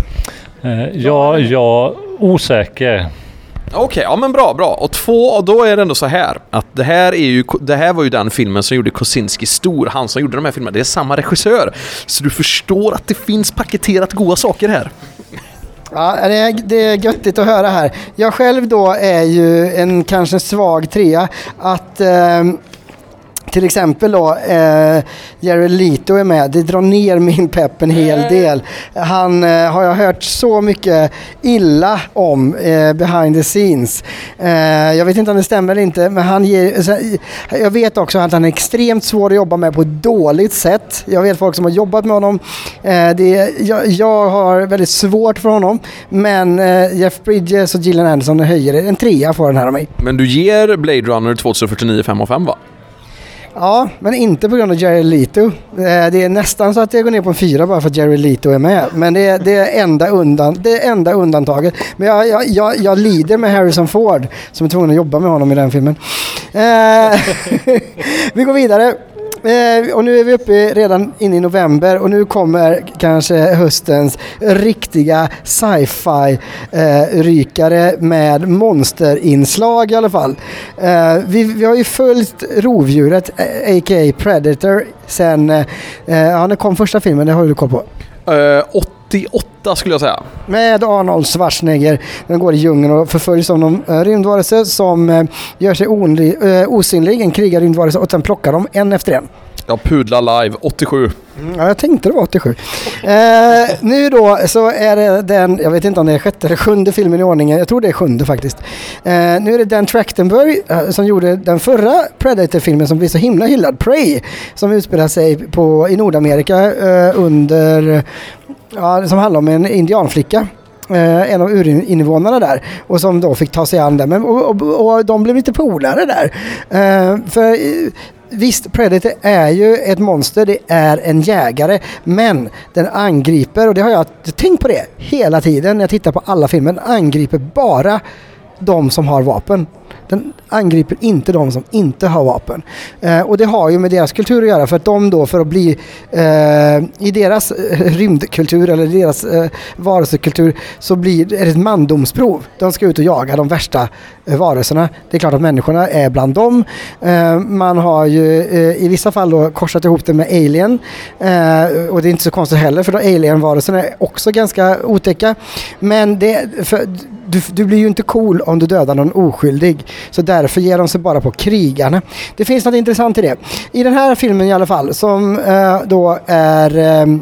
Ja, osäker. Okej, ja men bra. Och 2, och då är det ändå så här att det här var ju den filmen som gjorde Kosinski stor. Han som gjorde de här filmerna, det är samma regissör. Så du förstår att det finns paketerat goda saker här. Ja, det är göttigt att höra här. Jag själv då är ju kanske en svag 3 att till exempel då Jared Leto är med. Det drar ner min pepp en hel del. Han har jag hört så mycket illa om behind the scenes. Jag vet inte om det stämmer eller inte, men jag vet också att han är extremt svår att jobba med på ett dåligt sätt. Jag vet folk som har jobbat med honom. Jag har väldigt svårt för honom, men Jeff Bridges och Gillian Anderson höjer en 3 för den här av mig. Men du ger Blade Runner 2049 5 av 5, va? Ja, men inte på grund av Jared Leto. Det är nästan så att jag går ner på en 4 bara för att Jared Leto är med. Men det är enda undantaget. Men jag lider med Harrison Ford som är tvungen att jobba med honom i den filmen. Vi går vidare. Och nu är vi uppe redan inne i november och nu kommer kanske höstens riktiga sci-fi rykare med monsterinslag i alla fall. Vi har ju följt rovdjuret a.k.a. Predator sen när kom första filmen, det har du koll på. 88 skulle jag säga. Med Arnold Schwarzenegger. Den går i djungeln och förföljs av någon rymdvarelse som gör sig osynlig, en krigarrymdvarelse, och sen plockar de en efter en. Jag pudlar live, 87. Ja, jag tänkte det var 87. Nu då så är det den, jag vet inte om det är 6:e eller 7:e filmen i ordningen, jag tror det är 7:e faktiskt. Nu är det Dan Trachtenberg som gjorde den förra Predator-filmen som blev så himla hyllad, Prey, som utspelar sig i Nordamerika som handlar om en indianflicka. En av urinvånarna där och som då fick ta sig an den och de blev lite polare där. För visst, Predator är ju ett monster, det är en jägare, men den angriper, och det har jag tänkt på det hela tiden när jag tittar på alla filmer, den angriper bara de som har vapen. Den angriper inte de som inte har vapen. Och det har ju med deras kultur att göra, för att de då, för att bli i deras rymdkultur eller deras varelsekultur, så är det ett mandomsprov. De ska ut och jaga de värsta varelserna. Det är klart att människorna är bland dem. Man har ju i vissa fall då korsat ihop det med alien. Och det är inte så konstigt heller, för då alien-varelserna är också ganska otäcka. Men du blir ju inte cool om du dödar någon oskyldig. Så därför ger de sig bara på krigarna. Det finns något intressant i det. I den här filmen i alla fall, som då är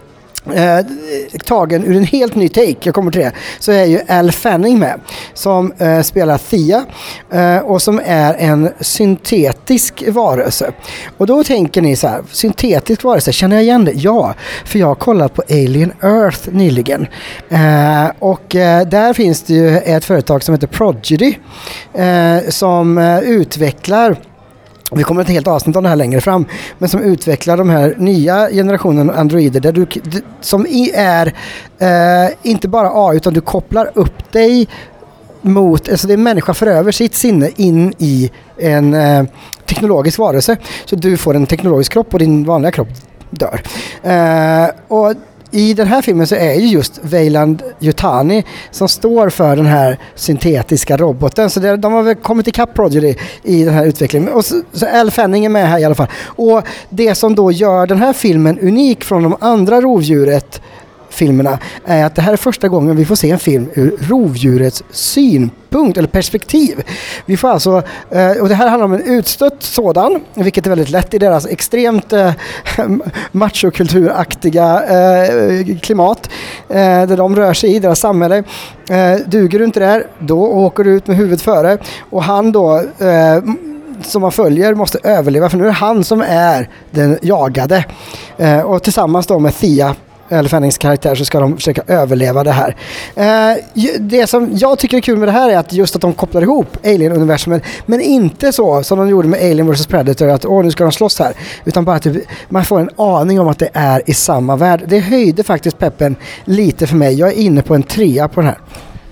tagen ur en helt ny take, jag kommer till det, så är ju Al Fanning med, som spelar Thea och som är en syntetisk varelse. Och då tänker ni så här, syntetisk varelse, känner jag igen det? Ja, för jag har kollat på Alien Earth nyligen. Och där finns det ju ett företag som heter Prodigy som utvecklar, vi kommer ett helt avsnitt om det här längre fram, men som utvecklar de här nya generationen androider som är inte bara AI, utan du kopplar upp dig alltså det är människa för över sitt sinne in i en teknologisk varelse. Så du får en teknologisk kropp och din vanliga kropp dör. Och i den här filmen så är ju just Weyland Yutani som står för den här syntetiska roboten. Så de har väl kommit ikapp Prodigy i den här utvecklingen. Och så Elle Fanning är med här i alla fall. Och det som då gör den här filmen unik från de andra rovdjuret-filmerna är att det här är första gången vi får se en film ur rovdjurets synpunkt eller perspektiv. Vi får alltså, och det här handlar om en utstött sådan, vilket är väldigt lätt i deras extremt machokulturaktiga klimat där de rör sig i deras samhälle. Duger du inte där, då åker du ut med huvudet före, och han då som man följer måste överleva, för nu är det han som är den jagade, och tillsammans då med Thea, Elle Fannings karaktär, så ska de försöka överleva det här. Det som jag tycker är kul med det här är att just att de kopplar ihop Alien-universumet, men inte så som de gjorde med Alien vs Predator, att nu ska de slåss här, utan bara att man får en aning om att det är i samma värld. Det höjde faktiskt peppen lite för mig. Jag är inne på en 3 på den här.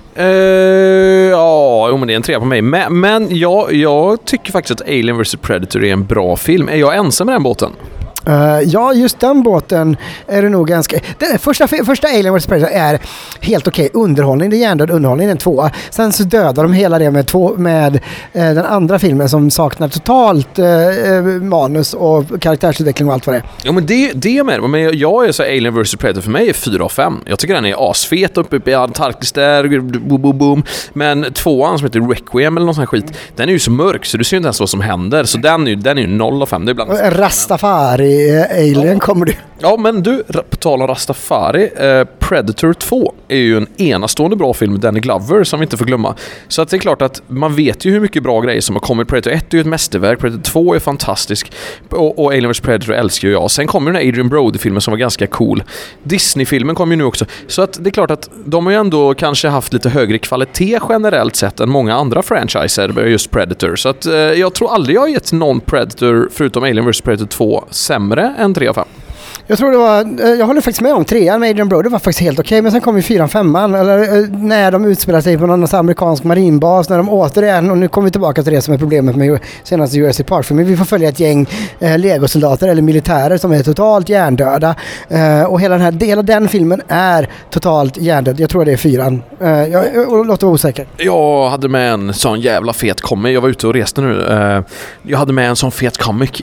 Men det är en 3 på mig. Men jag tycker faktiskt att Alien vs Predator är en bra film. Är jag ensam med den båten? Ja, just den båten är det nog ganska... Den första Alien vs Predator är helt okej. Underhållning, det är hjärndöd underhållning, en 2. Sen så dödar de hela det med den andra filmen som saknar totalt manus och karaktärsutveckling och allt vad det är. Ja, men det är med. Men jag är så Alien vs Predator för mig är 4 av 5. Jag tycker den är asfet uppe i Antarktis där, boom. Men 2an som heter Requiem eller någon sån här skit, den är ju så mörk så du ser inte ens vad som händer. Så den är ju 0 av 5. Det är ibland... Rastafari Alien kommer du. Ja, men du, på tal om Rastafari, Predator 2 är ju en enastående bra film med Danny Glover som vi inte får glömma. Så att det är klart att man vet ju hur mycket bra grejer som har kommit. Predator 1 är ju ett mästerverk, Predator 2 är fantastisk, och Alien vs Predator älskar ju jag. Sen kommer den här Adrian Brody-filmen som var ganska cool. Disney-filmen kommer ju nu också. Så att det är klart att de har ju ändå kanske haft lite högre kvalitet generellt sett än många andra franchiser, just Predator. Så att jag tror aldrig jag har gett någon Predator förutom Alien vs Predator 2 sämre än 3 av 5. Jag tror det var, jag håller faktiskt med om 3an med Adrian Brody var faktiskt helt okej, men sen kom ju 4-5an, eller när de utspelar sig på någon amerikansk marinbas, när de återigen, och nu kommer vi tillbaka till det som är problemet med senaste Jurassic Park, men vi får följa ett gäng legosoldater eller militärer som är totalt hjärndöda, och hela den filmen är totalt hjärndöd. Jag tror det är 4an. Jag låter vara osäker. Jag hade med en sån jävla fet comic. Jag var ute och reste nu. Jag hade med en sån fet comic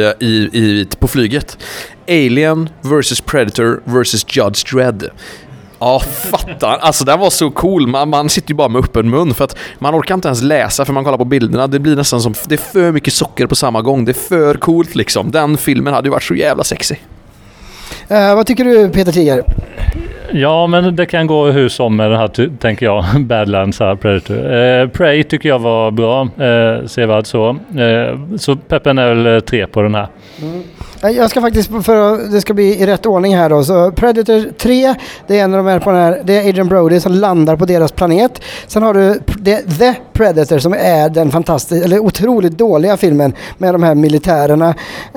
på flyget. Alien vs Predator vs Judge Dredd. Ja, fattar. Alltså den var så cool. Man sitter ju bara med öppen mun för att man orkar inte ens läsa för man kollar på bilderna. Det blir nästan som, det är för mycket socker på samma gång. Det är för coolt liksom. Den filmen hade ju varit så jävla sexy. Vad tycker du, Peter Tiger? Ja, men det kan gå hur som med den här, tänker jag. Badlands här, Predator. Prey tycker jag var bra. Sevärd så. Så peppen är väl 3 på den här. Jag ska faktiskt, för att det ska bli i rätt ordning här då, så Predator 3, det är när de är på den här, det är Adrian Brody som landar på deras planet. Sen har du The Predator som är den fantastiska, eller otroligt dåliga filmen med de här militärerna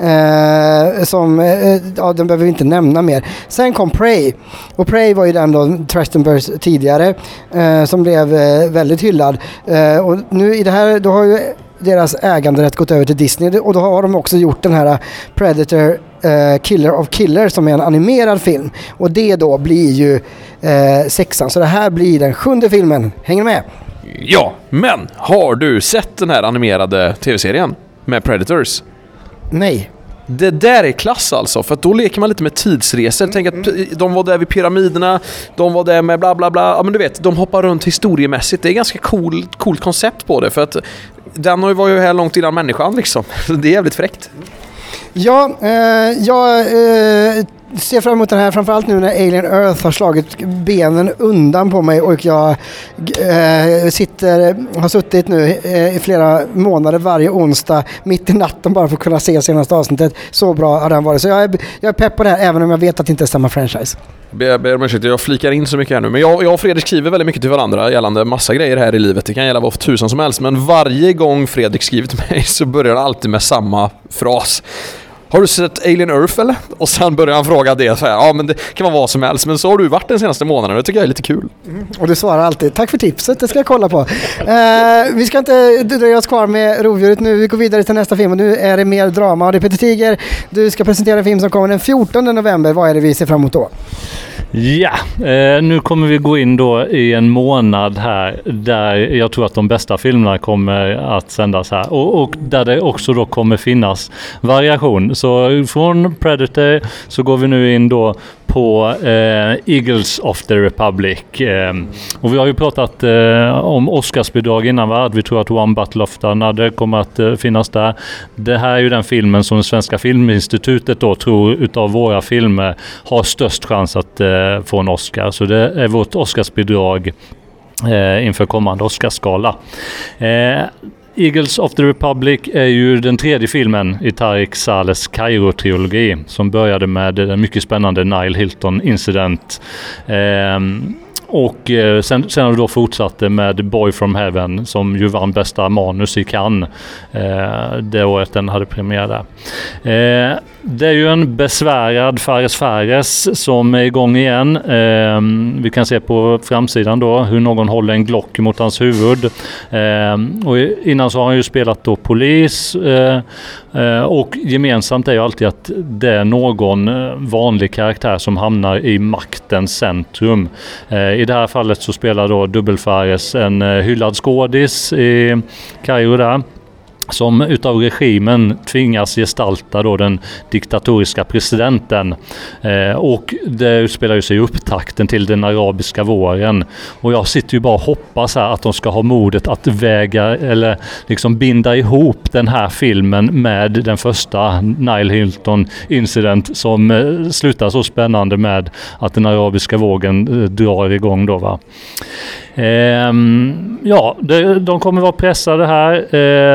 som, den behöver vi inte nämna mer. Sen kom Prey, och Prey var ju den då, Trachtenbergs tidigare, som blev väldigt hyllad. Och nu i det här, då har ju deras äganderätt gått över till Disney, och då har de också gjort den här Predator Killer of Killers som är en animerad film, och det då blir ju 6an, så det här blir den 7:e filmen. Hänger med? Ja, men har du sett den här animerade tv-serien med Predators? Nej. Det där är klass alltså, för att då leker man lite med tidsresor. Tänk att de var där vid pyramiderna, de var där med bla bla bla. Ja, men du vet, de hoppar runt historiemässigt. Det är ganska coolt koncept på det, för att den var ju här långt innan människan liksom. Det är jävligt fräckt. Ja, jag ser fram emot den här, framförallt nu när Alien Earth har slagit benen undan på mig, och jag har suttit nu i flera månader varje onsdag mitt i natten bara för att kunna se senaste avsnittet. Så bra har den varit. Så jag är pepp på det här, även om jag vet att det inte är samma franchise. Jag flikar in så mycket här nu, men jag och Fredrik skriver väldigt mycket till varandra gällande massa grejer här i livet. Det kan gälla vad för tusan som helst, men varje gång Fredrik skriver till mig så börjar han alltid med samma fras. har du sett Alien Earth eller? Och sen börjar han fråga det så här, ja men det kan vara vad som helst, men så har du varit den senaste månaden, det tycker jag är lite kul. Och du svarar alltid, tack för tipset, det ska jag kolla på. Vi ska inte dröja oss kvar med rovdjuret nu, vi går vidare till nästa film och nu är det mer drama och det är Peter Tiger. Du ska presentera en film som kommer den 14 november, vad är det vi ser fram emot då? Ja, nu kommer vi gå in då i en månad här där jag tror att de bästa filmerna kommer att sändas här och där det också då kommer finnas variation. Så från Predator så går vi nu in då på Eagles of the Republic. Och vi har ju pratat om Oscarsbidrag innan, va? Vi tror att One Battle of Another kommer att finnas där. Det här är ju den filmen som Svenska Filminstitutet då tror utav våra filmer har störst chans att få en Oscar. Så det är vårt Oscarsbidrag inför kommande Oscarsgala. Eagles of the Republic är ju den tredje filmen i Tareq Salehs Kairo-trilogi som började med den mycket spännande Nile Hilton Incident. Och sen har det då fortsatte med Boy from Heaven som ju vann bästa manus i Cannes det året den hade premiär där. Det är ju en besvärad Fares Fares som är igång igen. Vi kan se på framsidan då hur någon håller en Glock mot hans huvud. Och innan så har han ju spelat då polis. Och gemensamt är ju alltid att det är någon vanlig karaktär som hamnar i maktens centrum. I det här fallet så spelar då Dubbelfares en hyllad skådis i Kairo där, som utav regimen tvingas gestalta då den diktatoriska presidenten. Och det spelar ju sig i upptakten till den arabiska våren. Och jag sitter ju bara och hoppas här att de ska ha modet att väga eller liksom binda ihop den här filmen med den första Nile Hilton Incident som slutar så spännande med att den arabiska vågen drar igång då, va. Ja, de kommer vara pressade här.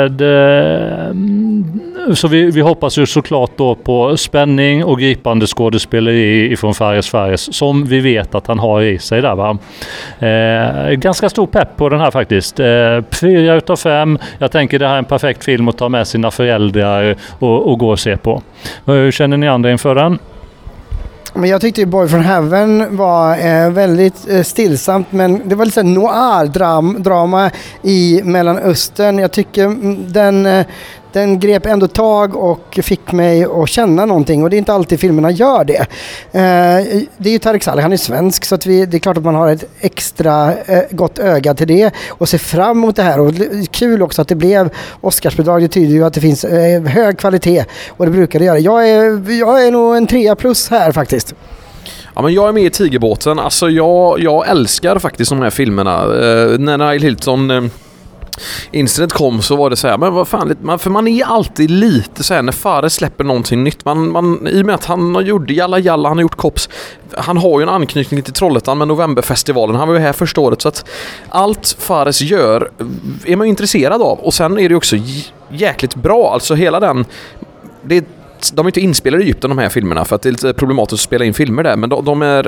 Så vi hoppas ju såklart då på spänning och gripande skådespeleri ifrån Fares Fares som vi vet att han har i sig där, va. Ganska stor pepp på den här faktiskt. 4 utav 5. Jag tänker det här är en perfekt film att ta med sina föräldrar och gå och se på. Hur känner ni andra inför den? Men jag tyckte Boy from Heaven var väldigt stillsamt, men det var lite noir-drama i Mellanöstern. Jag tycker den grep ändå tag och fick mig att känna någonting, och det är inte alltid filmerna gör det. Det är ju Tareq Saleh, han är svensk, så att det är klart att man har ett extra gott öga till det och ser fram emot det här. Och kul också att det blev Oscarsbidrag, det tyder ju att det finns hög kvalitet, och det brukar det göra. Jag är nog en 3+ här faktiskt. Ja, men jag är med i Tigerbåten. Alltså jag älskar faktiskt de här filmerna. När Nile Hilton Incident kom så var det så här, men vad fan, för man är alltid lite så här när Fares släpper någonting nytt. Man i och med att han har gjort Jalla Jalla, han har gjort Kops. Han har ju en anknytning till Trollhättan med Novemberfestivalen. Han var ju här första året, så att allt Fares gör är man intresserad av. Och sen är det också jäkligt bra. Alltså hela den... De är inte inspelade i Egypten, de här filmerna, för att det är lite problematiskt att spela in filmer där, men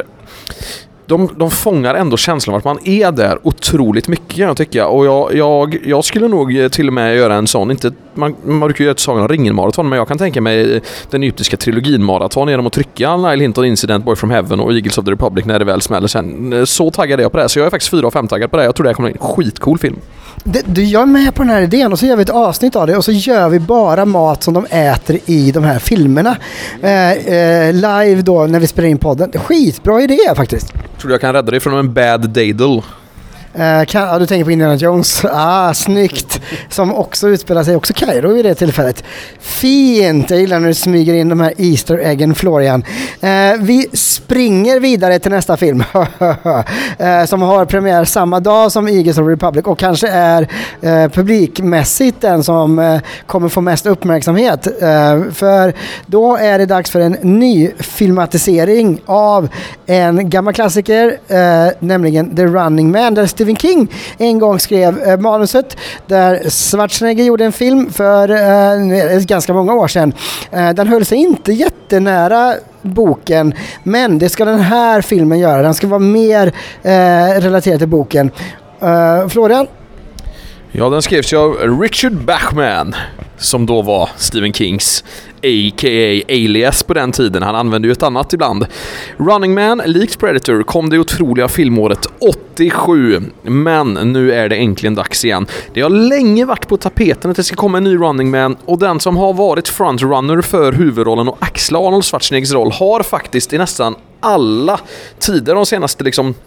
de fångar ändå känslan av att man är där otroligt mycket, jag tycker. Och jag skulle nog till och med göra en sån, inte man brukar ju göra ett Sagan om ringen-maraton, men jag kan tänka mig den egyptiska trilogin-maraton genom att trycka Nile Hilton Incident, Boy from Heaven och Eagles of the Republic när det väl smäller sen. Så taggad är jag på det här, så jag är faktiskt 4 av 5 taggad på det här. Jag tror det här kommer bli en skitcool film. Du gör med på den här idén, och så gör vi ett avsnitt av det, och så gör vi bara mat som de äter i de här filmerna live då när vi spelar in podden. Skitbra idé faktiskt. Tror du jag kan rädda dig från en bad daddle? Du tänker på Indiana Jones. Snyggt. Som också utspelar sig också Kairo vid det tillfället. Fint. Jag gillar när du smyger in de här Easter eggen, Florian. Vi springer vidare till nästa film som har premiär samma dag som Eagles of the Republic, och kanske är publikmässigt den som kommer få mest uppmärksamhet. För då är det dags för en ny filmatisering av en gammal klassiker, nämligen The Running Man, där Stephen King en gång skrev manuset, där Schwarzenegger gjorde en film för ganska många år sedan. Den höll sig inte jättenära boken, men det ska den här filmen göra. Den ska vara mer relaterad till boken. Florian? Ja, den skrevs ju av Richard Bachman, som då var Stephen Kings a.k.a. Alias på den tiden. Han använde ju ett annat ibland. Running Man, likt Predator, kom det otroliga filmåret 87. Men nu är det äntligen dags igen. Det har länge varit på tapeten att det ska komma en ny Running Man, och den som har varit frontrunner för huvudrollen och axla Arnold Schwarzeneggers roll har faktiskt i nästan alla tider de senaste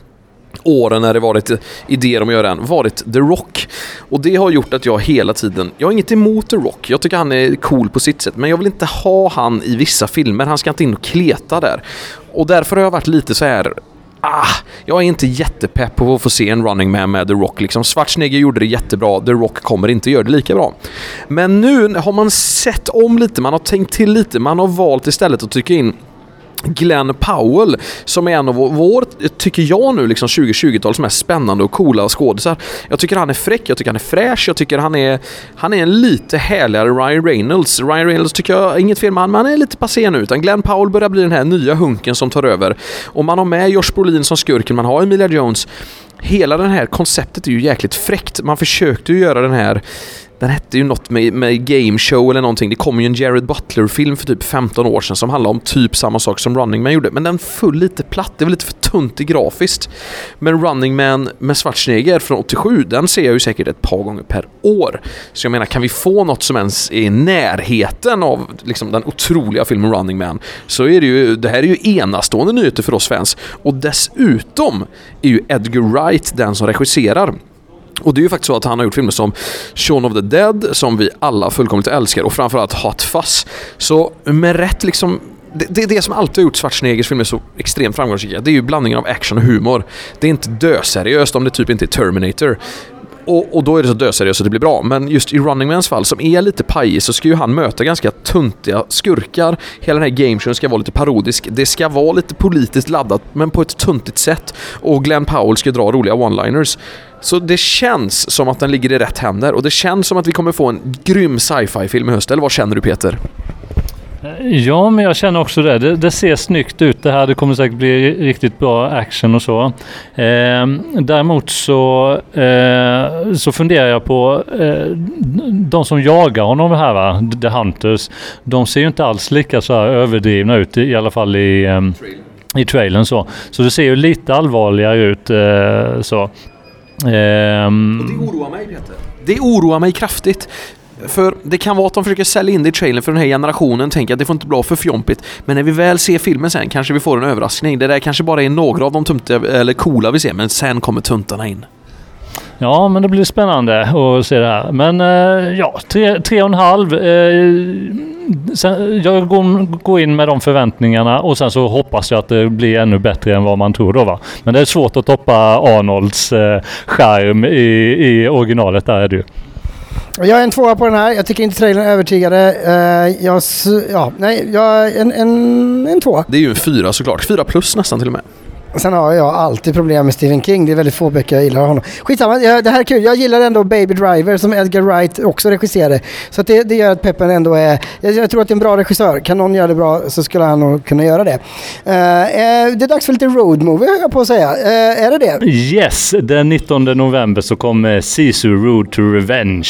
åren när det varit idéer om att göra den, varit The Rock. Och det har gjort att jag hela tiden, jag har inget emot The Rock, jag tycker han är cool på sitt sätt, men jag vill inte ha han i vissa filmer, han ska inte in och kleta där. Och därför har jag varit lite så här, jag är inte jättepepp på att få se en Running Man med The Rock. Liksom Schwarzenegger gjorde det jättebra, The Rock kommer inte göra det lika bra. Men nu har man sett om lite, man har tänkt till lite, man har valt istället att trycka in Glenn Powell, som är en av vår, tycker jag nu, 2020-tal som är spännande och coola skådisar. Jag tycker han är fräck, jag tycker han är fräsch, jag tycker han är en lite härligare Ryan Reynolds. Ryan Reynolds tycker jag inget fel med, man är lite passé nu, utan Glenn Powell börjar bli den här nya hunken som tar över. Och man har med Josh Brolin som skurken, man har Emilia Jones. Hela det här konceptet är ju jäkligt fräckt. Man försökte ju göra den hette ju något med game show eller någonting. Det kom ju en Jared Butler-film för typ 15 år sedan som handlar om typ samma sak som Running Man gjorde. Men den föll lite platt, det var lite för tunt i grafiskt. Men Running Man med Schwarzenegger från 87, den ser jag ju säkert ett par gånger per år. Så jag menar, kan vi få något som ens är i närheten av den otroliga filmen Running Man, så är det här är ju enastående nyheter för oss fans. Och dessutom är ju Edgar Wright den som regisserar. Och det är ju faktiskt så att han har gjort filmer som Shaun of the Dead, som vi alla fullkomligt älskar, och framförallt Hot Fuzz. Så med rätt det som alltid har gjort Schwarzeneggers filmer så extremt framgångsrika, det är ju blandningen av action och humor. Det är inte döseriöst om det typ inte är Terminator. Och då är det så döseriöst så det blir bra. Men just i Running Mans fall, som är lite pajig, så ska ju han möta ganska tuntiga skurkar. Hela den här gameshowen ska vara lite parodisk. Det ska vara lite politiskt laddat, men på ett tuntigt sätt. Och Glenn Powell ska dra roliga one-liners. Så det känns som att den ligger i rätt händer. Och det känns som att vi kommer få en grym sci-fi-film i höst. Eller vad känner du, Peter? Ja, men jag känner också det. Det ser snyggt ut det här. Det kommer säkert bli riktigt bra action och så. Däremot så funderar jag på de som jagar honom här, va? The Hunters. De ser ju inte alls lika så här överdrivna ut, i alla fall i trailern så. Så det ser ju lite allvarligare ut så. Och det oroar mig, Peter. Det oroar mig kraftigt. För det kan vara att de försöker sälja in det i trailern för den här generationen, tänker att det får inte bli för fjompigt. Men när vi väl ser filmen sen kanske vi får en överraskning. Det där kanske bara är några av de tunta eller coola vi ser, men sen kommer tuntarna in. Ja, men det blir spännande att se det här. Men 3,5. Jag går in med de förväntningarna, och sen så hoppas jag att det blir ännu bättre än vad man tror då, va. Men det är svårt att toppa Arnolds charm i originalet, där är det ju. Jag är en 2 på den här. Jag tycker inte trailern övertygade. En 2. Det är ju en 4 såklart. 4+ nästan till och med. Sen har jag alltid problem med Stephen King. Det är väldigt få böcker jag gillar honom. Skitsamma, det här är kul. Jag gillar ändå Baby Driver som Edgar Wright också regisserade. Så att det gör att peppen ändå är... Jag tror att det är en bra regissör. Kan någon göra det bra så skulle han nog kunna göra det. Det är dags för lite road movie, höll jag på att säga. Är det det? Yes, den 19 november så kommer Sisu Road to Revenge.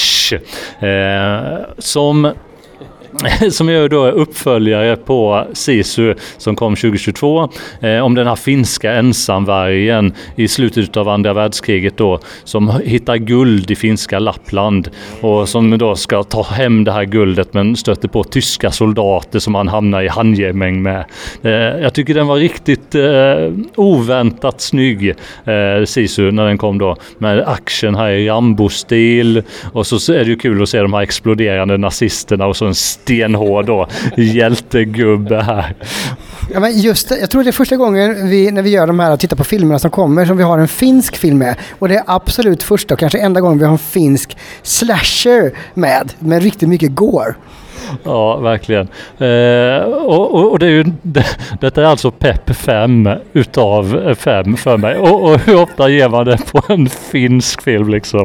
Som är då uppföljare på Sisu som kom 2022, om den här finska ensamvargen i slutet av andra världskriget då, som hittar guld i finska Lappland och som då ska ta hem det här guldet, men stöter på tyska soldater som han hamnar i handgemäng med. Jag tycker den var riktigt oväntat snygg, Sisu, när den kom då, med action här i Rambo-stil, och så är det ju kul att se de här exploderande nazisterna och så en stenhård då hjältegubbe här. Ja, men just det, jag tror det är första gången när vi gör de här och tittar på filmerna som kommer som vi har en finsk film med, och det är absolut första och kanske enda gången vi har en finsk slasher med riktigt mycket gore. Ja, verkligen. Och det är ju, detta är alltså pepp 5 utav 5 för mig. Och hur ofta ger man det på en finsk film liksom?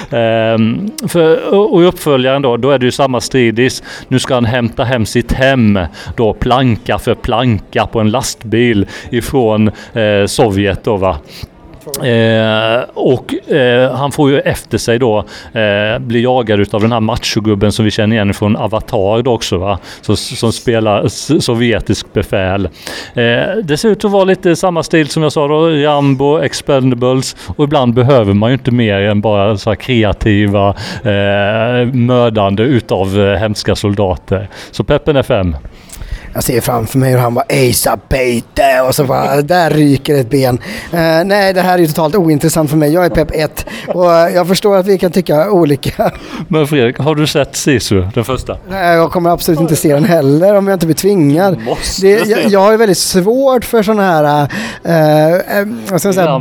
Och i uppföljaren då är det ju samma stridis. Nu ska han hämta hem sitt hem då, planka för planka på en lastbil ifrån Sovjet då, va? Han får ju efter sig då bli jagad utav den här machogubben som vi känner igen från Avatar då också, va? Som spelar sovjetisk befäl. Det ser ut att vara lite samma stil som jag sa då, Rambo, Expendables, och ibland behöver man ju inte mer än bara så här kreativa mördande utav hemska soldater. Så peppen är 5. Jag ser framför mig hur han bara Asa Peite och så bara där ryker ett ben. Nej, det här är ju totalt ointressant för mig. Jag är pepp 1 och jag förstår att vi kan tycka olika. Men Fredrik, har du sett Sisu, den första? Nej, jag kommer absolut inte se den heller om jag inte blir tvingad. Jag har ju väldigt svårt för sådana här vad ska jag säga,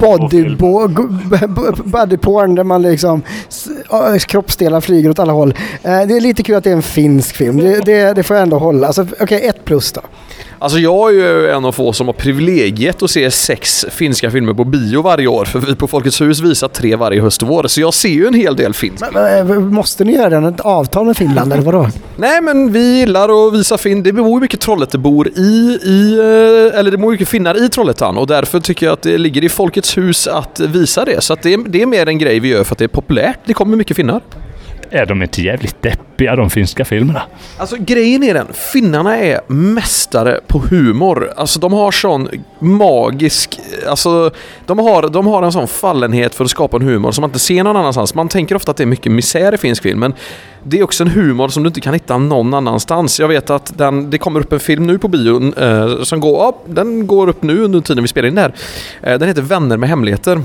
body porn där man liksom kroppsdelar flyger åt alla håll. Det är lite kul att det är en finsk film. Det får jag ändå hålla. Alltså, okej, 1+ då. Alltså jag är ju en av få som har privilegiet att se 6 finska filmer på bio varje år. För vi på Folkets hus visar 3 varje höst och vår. Så jag ser ju en hel del finsk. Måste ni göra ett avtal med Finland eller vadå? Nej, men vi gillar att visa film. Det bor ju mycket Trollhättebor eller det bor mycket finnar i Trollhättan. Och därför tycker jag att det ligger i Folkets hus att visa det. Så att det är mer en grej vi gör för att det är populärt. Det kommer mycket finnar. Är de inte jävligt deppiga, de finska filmerna? Alltså grejen är den, finnarna är mästare på humor. Alltså de har sån magisk, alltså de har en sån fallenhet för att skapa en humor som man inte ser någon annanstans. Man tänker ofta att det är mycket misär i finsk film, men det är också en humor som du inte kan hitta någon annanstans. Jag vet att det kommer upp en film nu på bio som den går upp nu under tiden vi spelar in där. Den heter Vänner med hemligheter.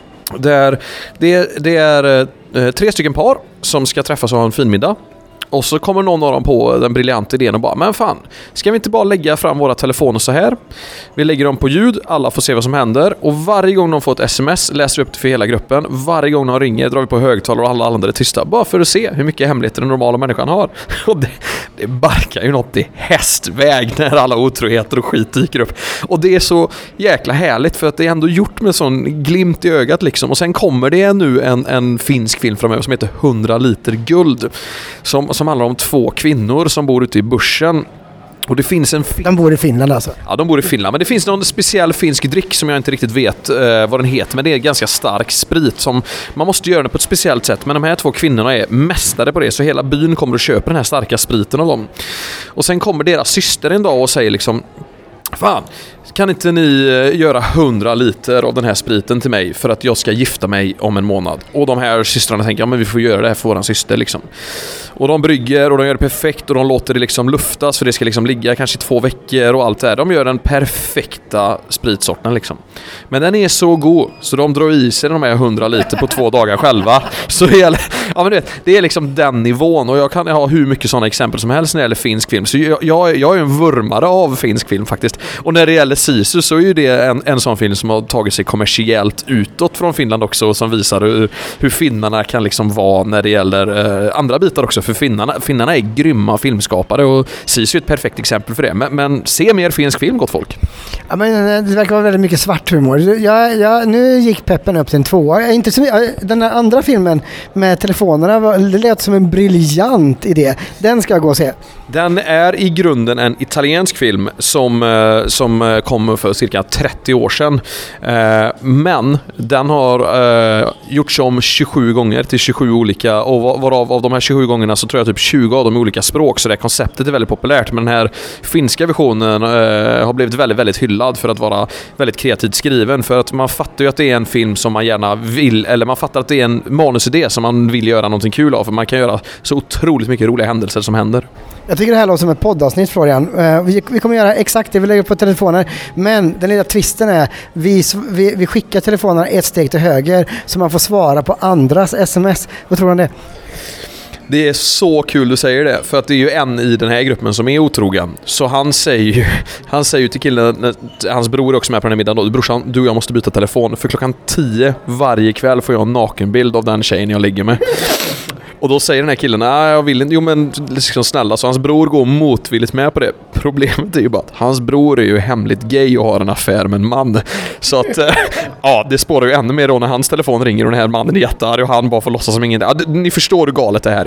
Där det är 3 stycken par som ska träffas och ha en finmiddag. Och så kommer någon av dem på den briljanta idén och bara, men fan, ska vi inte bara lägga fram våra telefoner så här? Vi lägger dem på ljud, alla får se vad som händer. Och varje gång de får ett sms läser vi upp det för hela gruppen. Varje gång de ringer drar vi på högtalare och alla andra är tysta. Bara för att se hur mycket hemligheter den normala människan har. Och det barkar ju något i hästväg när alla otroheter och skit dyker upp. Och det är så jäkla härligt för att det är ändå gjort med sån glimt i ögat liksom. Och sen kommer det nu en finsk film framöver som heter 100 liter guld. Som handlar om 2 kvinnor som bor ute i bushen. Och det finns en de bor i Finland alltså? Ja, de bor i Finland. Men det finns någon speciell finsk dryck som jag inte riktigt vet vad den heter. Men det är ganska stark sprit som man måste göra det på ett speciellt sätt. Men de här 2 kvinnorna är mästare på det. Så hela byn kommer och köper den här starka spriten av dem. Och sen kommer deras syster en dag och säger liksom, fan, kan inte ni göra 100 liter av den här spriten till mig för att jag ska gifta mig om en månad? Och de här systrarna tänker, ja men vi får göra det här för våran syster liksom. Och de brygger och de gör det perfekt och de låter det liksom luftas för det ska liksom ligga kanske 2 veckor och allt det här. De gör den perfekta spritsorten liksom. Men den är så god så de drar i sig de här 100 liter på 2 dagar själva. Så det är liksom den nivån och jag kan ha hur mycket sådana exempel som helst när det gäller finsk film. Så jag är en vurmare av finsk film faktiskt. Och när det gäller Sisu så är ju det en sån film som har tagit sig kommersiellt utåt från Finland också, som visar hur finnarna kan liksom vara när det gäller andra bitar också, för finnarna är grymma filmskapare och Sisu är ett perfekt exempel för det. Men se mer finsk film, gott folk. Ja, men det verkar vara väldigt mycket svart humor. Nu gick peppen upp till en 2. Den här andra filmen med telefonerna, det lät som en briljant idé. Den ska jag gå och se. Den är i grunden en italiensk film som kom för cirka 30 år sedan. Men den har gjorts om 27 gånger till 27 olika, och varav av de här 27 gångerna så tror jag typ 20 av dem är olika språk, så det konceptet är väldigt populärt. Men den här finska versionen har blivit väldigt, väldigt hyllad för att vara väldigt kreativt skriven, för att man fattar ju att det är en film som man gärna vill, eller man fattar att det är en manusidé som man vill göra någonting kul av, för man kan göra så otroligt mycket roliga händelser som händer. Jag tycker det här låter som ett poddavsnitt, Florian. Vi kommer göra exakt det vi lägger på telefoner, men den lilla twisten är vi skickar telefonerna ett steg till höger så man får svara på andras sms. Vad tror du om det? Det är så kul du säger det, för att det är ju en i den här gruppen som är otrogen. Så han säger ju till killen, hans bror är också med på den här middagen då, brorsan, du och jag måste byta telefon, för klockan 10 varje kväll får jag en nakenbild av den tjejen jag ligger med. Och då säger den här killen, nej jag vill inte, jo men liksom snälla, så hans bror går motvilligt med på det. Problemet är ju bara att hans bror är ju hemligt gay och har en affär med en man. Så att, ja, det spårar ju ännu mer då när hans telefon ringer och den här mannen är jättearg och han bara får låtsas som ingen. Ja, ni förstår hur galet det här är.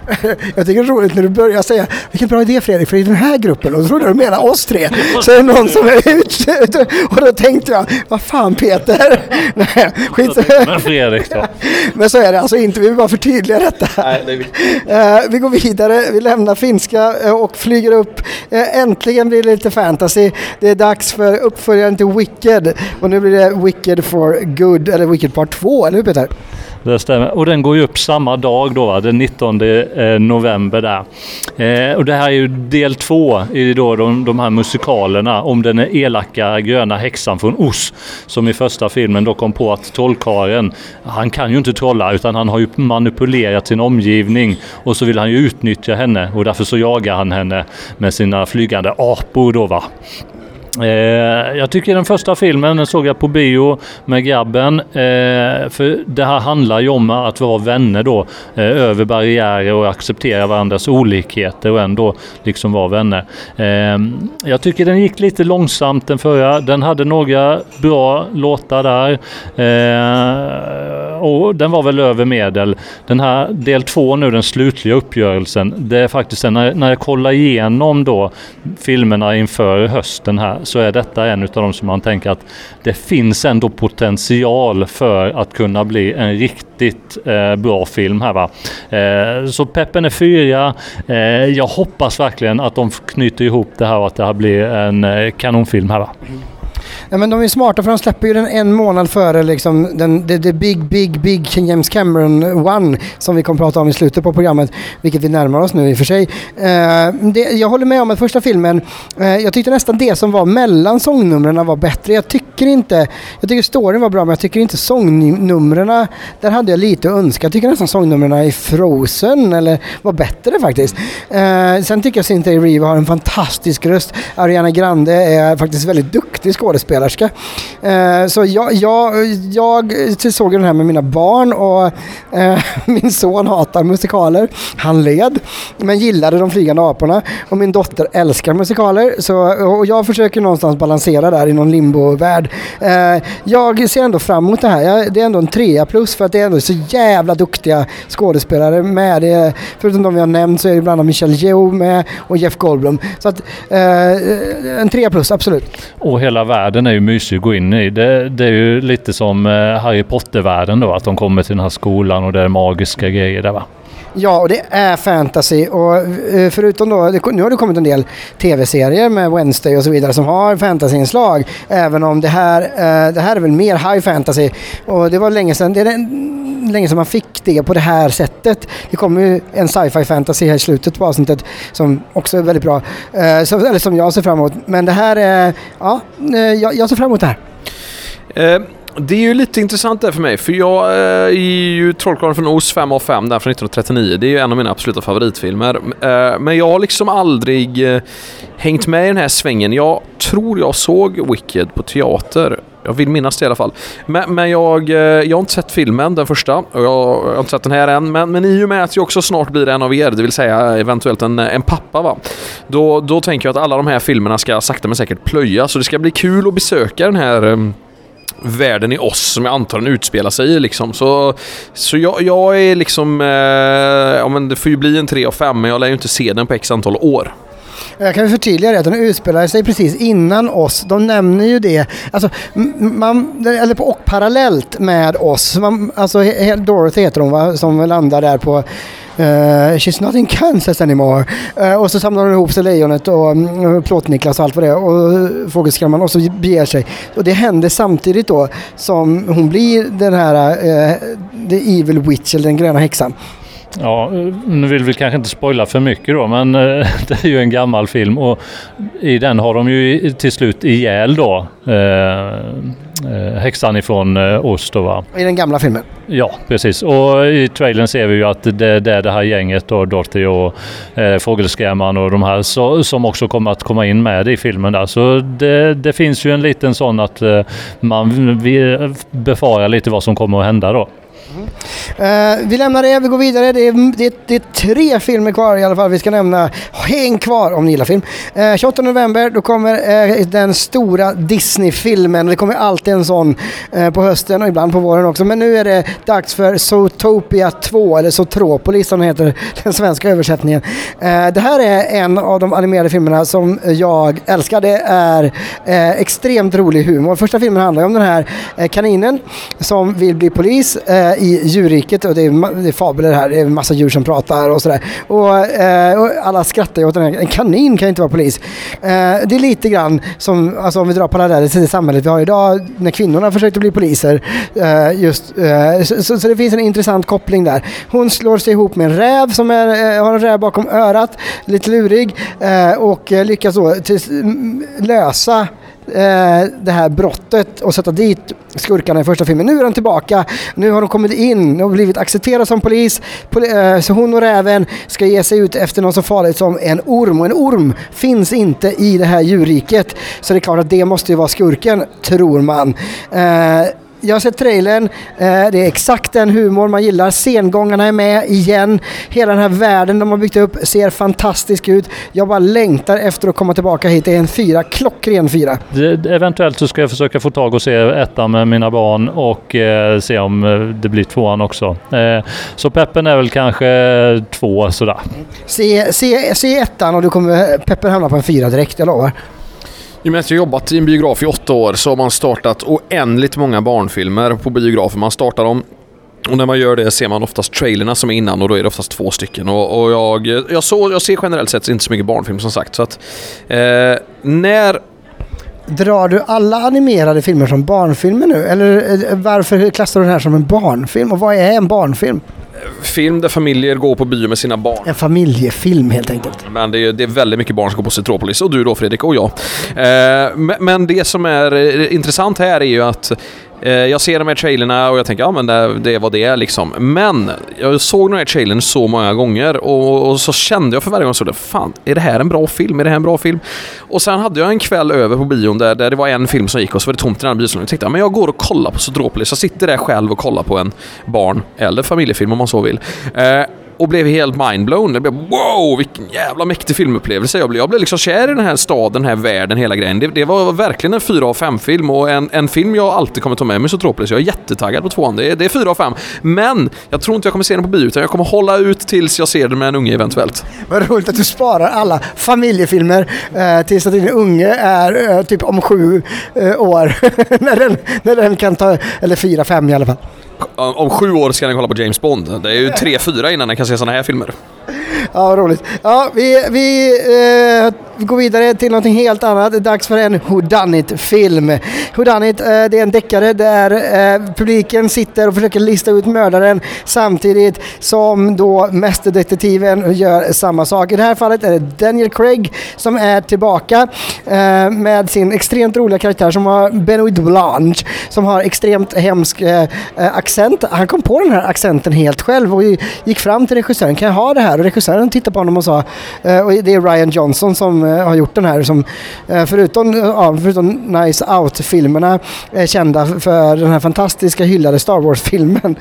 Jag tycker det är roligt när du börjar säga vilken bra idé Fredrik, för i den här gruppen, och så trodde du menar oss tre, så är det någon som är ute, och då tänkte jag, vad fan Peter? Nej, skit. Men Fredrik då? Men så är det alltså inte, vi vill bara förtydliga detta. Nej, det är viktigt. Vi går vidare, vi lämnar finska och flyger upp. Äntligen blir det lite fantasy. Det är dags för uppföljaren till Wicked, och nu blir det Wicked for Good, eller Wicked Part 2, eller hur Peter? Det stämmer. Och den går ju upp samma dag då, den 19 november där. Och det här är ju del 2 i då de här musikalerna om den elaka gröna häxan från Oz, som i första filmen då kom på att trollkaren, han kan ju inte trolla utan han har ju manipulerat sin omgivning, och så vill han ju utnyttja henne, och därför så jagar han henne med sina flygande apor då va. Jag tycker den första filmen, den såg jag på bio med grabben, för det här handlar ju om att vara vänner då, över barriärer och acceptera varandras olikheter och ändå liksom vara vänner. Jag tycker den gick lite långsamt den förra, den hade några bra låtar där, och den var väl över medel. Den här del 2 nu, den slutliga uppgörelsen, det är faktiskt när jag kollar igenom då filmerna inför hösten här, så är detta en av dem som man tänker att det finns ändå potential för att kunna bli en riktigt bra film här va. Så peppen är 4. Jag hoppas verkligen att de knyter ihop det här och att det här blir en kanonfilm här va. Ja, men de är smarta, för de släpper ju den en månad före liksom the big James Cameron one, som vi kommer prata om i slutet på programmet, vilket vi närmar oss nu i och för sig. Jag håller med om att första filmen, jag tyckte nästan det som var mellan sångnumren var bättre. Jag tycker storyn var bra, men jag tycker inte sångnumren, där hade jag lite att önska. Jag tycker nästan sångnumren i Frozen eller var bättre faktiskt. Sen tycker jag Cynthia Erivo har en fantastisk röst. Ariana Grande är faktiskt väldigt duktig skådespelerska. Så jag såg den här med mina barn, och min son hatar musikaler. Han led, men gillade de flygande aporna, och min dotter älskar musikaler, och jag försöker någonstans balansera där i någon limbo-värld. Jag ser ändå fram emot det här. Det är ändå en 3+, för att det är ändå så jävla duktiga skådespelare med det. Förutom de vi har nämnt så är det bland annat Michelle Yeoh med och Jeff Goldblum. Så att en 3+, absolut. Och hela världen är ju mysig att gå in i. Det är ju lite som Harry Potter-världen då, att de kommer till den här skolan och det är magiska grejer där va? Ja, och det är fantasy, och förutom då, nu har det kommit en del tv-serier med Wednesday och så vidare som har fantasyinslag, även om det här är väl mer high fantasy, och det var länge sedan man fick det på det här sättet. Det kommer ju en sci-fi fantasy här i slutet på avsnittet som också är väldigt bra, eller som jag ser fram emot, men det här är, jag ser fram emot det här. Det är ju lite intressant där för mig, för jag är ju Trollkarlen från Oz 5 av 5 där från 1939. Det är ju en av mina absoluta favoritfilmer. Men jag har liksom aldrig hängt med i den här svängen. Jag tror jag såg Wicked på teater. Jag vill minnas det i alla fall. Men jag har inte sett filmen, den första. Och jag har inte sett den här än. Men i och med att jag också snart blir en av er, det vill säga eventuellt en pappa va. Då tänker jag att alla de här filmerna ska sakta men säkert plöja. Så det ska bli kul att besöka den här världen i oss som jag antar den utspelar sig i liksom. Så jag är liksom men det får ju bli en 3 av 5, men jag lär ju inte se den på x antal år. Jag kan förtydliga det att den utspelar sig precis innan oss. De nämner ju det. Alltså, och parallellt med oss. Alltså Dorothy heter hon va? Som landar där på She's not in Kansas anymore. Och så samlar hon ihop sig lejonet och Plåt-Niklas och allt vad det är, och fågelskrämman, och så beger sig. Och det händer samtidigt då som hon blir den här the evil witch, eller den gröna häxan. Ja, nu vill vi kanske inte spoila för mycket då, men det är ju en gammal film, och i den har de ju till slut ihjäl då häxan ifrån Oz då va? I den gamla filmen? Ja, precis. Och i trailern ser vi ju att det är det här gänget då, Dorothy och fågelskrämman och de här som också kommer att komma in med i filmen där. Så det finns ju en liten sån att man befarar lite vad som kommer att hända då. Vi lämnar det, vi går vidare. Det är 3 filmer kvar i alla fall vi ska nämna. Häng kvar om ni gillar film. 28 november, då kommer den stora Disney-filmen. Det kommer alltid en sån på hösten och ibland på våren också. Men nu är det dags för Zootopia 2, eller Zootropolis som heter den svenska översättningen. Det här är en av de animerade filmerna som jag älskar. Det är extremt rolig humor. Första filmen handlar om den här kaninen som vill bli polis i djurriket, och det är fabler här, det är en massa djur som pratar och sådär. Och alla skrattar ju åt den här. En kanin kan inte vara polis. Det är lite grann som, alltså om vi drar paralleller till det samhället vi har idag när kvinnorna försökte bli poliser. Så det finns en intressant koppling där. Hon slår sig ihop med en räv som har en räv bakom örat, lite lurig, och lyckas då lösa det här brottet och sätta dit skurkarna i första filmen. Nu är de tillbaka. Nu har de kommit in och blivit accepterade som polis. Så hon och räven ska ge sig ut efter något så farligt som en orm. Och en orm finns inte i det här djurriket. Så det är klart att det måste ju vara skurken, tror man. Jag har sett trailern. Det är exakt den humor man gillar. Sengångarna är med igen. Hela den här världen de har byggt upp ser fantastisk ut. Jag bara längtar efter att komma tillbaka hit. Det är en 4, klockren 4. Eventuellt så ska jag försöka få tag och se ettan med mina barn och se om det blir 2:an också. Så peppen är väl kanske 2 sådär. Se ettan och du kommer peppen hamna på en 4 direkt, jag lovar. I och med att jag jobbat i en biograf i 8 år så har man startat oändligt många barnfilmer på biografer. Man startar dem, och när man gör det ser man oftast trailerna som är innan, och då är det oftast 2 stycken. Och jag ser generellt sett inte så mycket barnfilm som sagt. Så att när... Drar du alla animerade filmer som barnfilmer nu? Eller varför klassar du den här som en barnfilm? Och vad är en barnfilm? Film där familjer går på bio med sina barn. En familjefilm helt enkelt. Men det är väldigt mycket barn som går på Zootropolis. Och du då, Fredrik, och jag. Men det som är intressant här är ju att jag ser de här trailerna och jag tänker, ja men det är vad det är liksom. Men jag såg den här trailern så många gånger och så kände jag för varje gång så fan, är det här en bra film? Är det här en bra film? Och sen hade jag en kväll över på bion där det var en film som gick och så var det tomt i den här biosalongen. Jag tänkte, men jag går och kollar på Zootropolis. Jag sitter där själv och kollar på en barn- eller familjefilm om man så vill. Och blev helt mindblown. Jag blev, wow, vilken jävla mäktig filmupplevelse jag blev. Jag blev liksom kär i den här staden, den här världen, hela grejen. Det var verkligen en 4 av 5 film och en film jag alltid kommer ta med mig, Zootropolis. Jag är jättetaggad på 2:an. Det är 4 av 5. Men jag tror inte jag kommer se den på bio, utan jag kommer hålla ut tills jag ser den med en unge eventuellt. Vad roligt att du sparar alla familjefilmer tills att din unge är typ om 7 år. när den kan ta, eller 4-5 i alla fall. Om 7 år ska den kolla på James Bond. Det är ju 3-4 innan den kan se såna här filmer. Ja, roligt. Ja, vi går vidare till någonting helt annat. Det är dags för en whodunit-film. Whodunit, det är en deckare där publiken sitter och försöker lista ut mördaren samtidigt som då mästerdetektiven gör samma sak. I det här fallet är det Daniel Craig som är tillbaka med sin extremt roliga karaktär som har Benoit Blanche som har extremt hemsk accent. Han kom på den här accenten helt själv och gick fram till regissören. Kan jag ha det här? Och regissören tittade på honom och sa, och det är Ryan Johnson som har gjort den här, som förutom Nice Out-filmerna är kända för den här fantastiska hyllade Star Wars-filmen.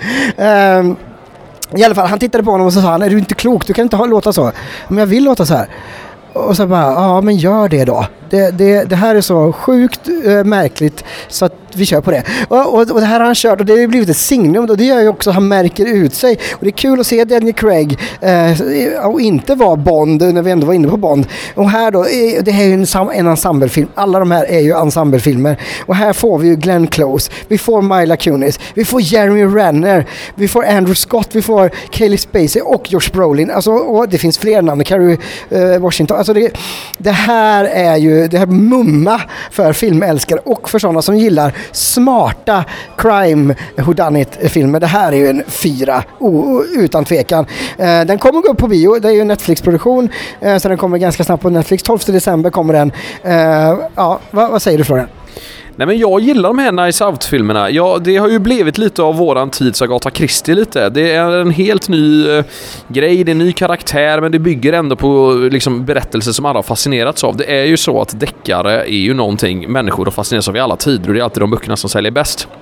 I alla fall, han tittade på honom och så sa han, är du inte klok? Du kan inte låta så. Men jag vill låta så här. Och så bara, ja men gör det då. Det här är så sjukt märkligt så att vi kör på det. Och det här har han kört och det har blivit ett signum och det gör ju också att han märker ut sig. Och det är kul att se Daniel Craig och inte vara Bond när vi ändå var inne på Bond. Och här då, det här är ju en ensemblefilm. Alla de här är ju ensemblefilmer. Och här får vi ju Glenn Close, vi får Mila Kunis, vi får Jeremy Renner, vi får Andrew Scott, vi får Kaylee Spacey och Josh Brolin. Alltså, och det finns fler namn, Carrie Washington. Alltså det här är ju det här mumma för filmälskare och för sådana som gillar smarta crime whodunit-filmer. Det här är ju en 4 utan tvekan. Den kommer gå upp på bio. Det är ju en Netflix-produktion så den kommer ganska snabbt på Netflix. 12 december kommer den. Vad säger du, Florian? Nej, men jag gillar de här Nice Out-filmerna. Ja, det har ju blivit lite av våran tids Agatha Christie lite. Det är en helt ny grej, det är en ny karaktär, men det bygger ändå på liksom berättelser som alla har fascinerats av. Det är ju så att deckare är ju någonting människor har fascinerats av i alla tider och det är alltid de böckerna som säljer bäst.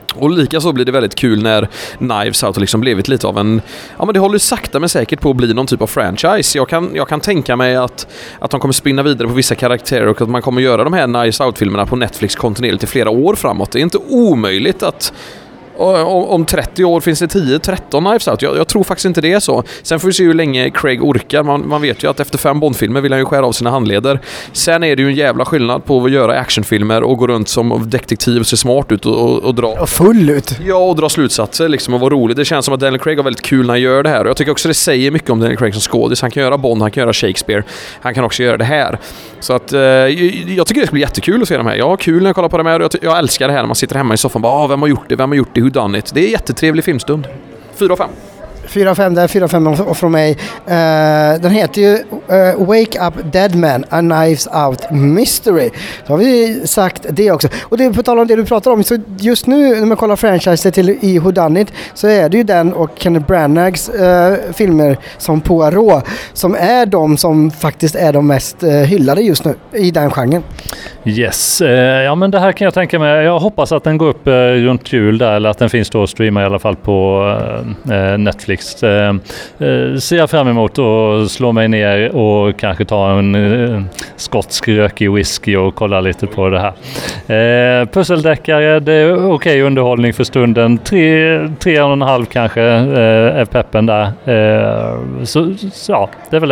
Och lika så blir det väldigt kul när Knives Out liksom blivit lite av en... Ja, men det håller sakta men säkert på att bli någon typ av franchise. Jag kan tänka mig att de kommer spinna vidare på vissa karaktärer och att man kommer göra de här Knives Out-filmerna på Netflix kontinuerligt i flera år framåt. Det är inte omöjligt att... Om 30 år finns det 10-13 Knives Out. Jag tror faktiskt inte det är så. Sen får vi se hur länge Craig orkar. Man vet ju att efter 5 Bond-filmer vill han ju skära av sina handleder. Sen är det ju en jävla skillnad på att göra actionfilmer och gå runt som detektiv och se smart ut och dra... Och full ut. Ja, och dra slutsatser liksom och vara rolig. Det känns som att Daniel Craig har väldigt kul när han gör det här. Och jag tycker också det säger mycket om Daniel Craig som skådis. Han kan göra Bond, han kan göra Shakespeare. Han kan också göra det här. Så att jag tycker det ska bli jättekul att se de här. Jag har kul när jag kollar på de här och jag älskar det här när man sitter hemma i soffan och bara, vem har gjort det? Vem har gjort det? Who done it? Det är en jättetrevlig filmstund. 4/5. 4/5 där, 4/5 från mig. Den heter ju Wake Up Dead Man, A Knives Out Mystery. Så har vi sagt det också. Och det på tal om det du pratar om, så just nu när man kollar franchise till i Who Done It, så är det ju den och Kenneth Branaghs filmer som Poirot som är de som faktiskt är de mest hyllade just nu i den genren. Yes, ja men det här kan jag tänka mig. Jag hoppas att den går upp runt jul där, eller att den finns då att streama i alla fall på Netflix. Ser jag fram emot att slå mig ner och kanske ta en skotsk rökig whisky och kolla lite på det här. Pusseldeckare, det är okej underhållning för stunden. 3,5 kanske är peppen där. Så ja, det är väl det.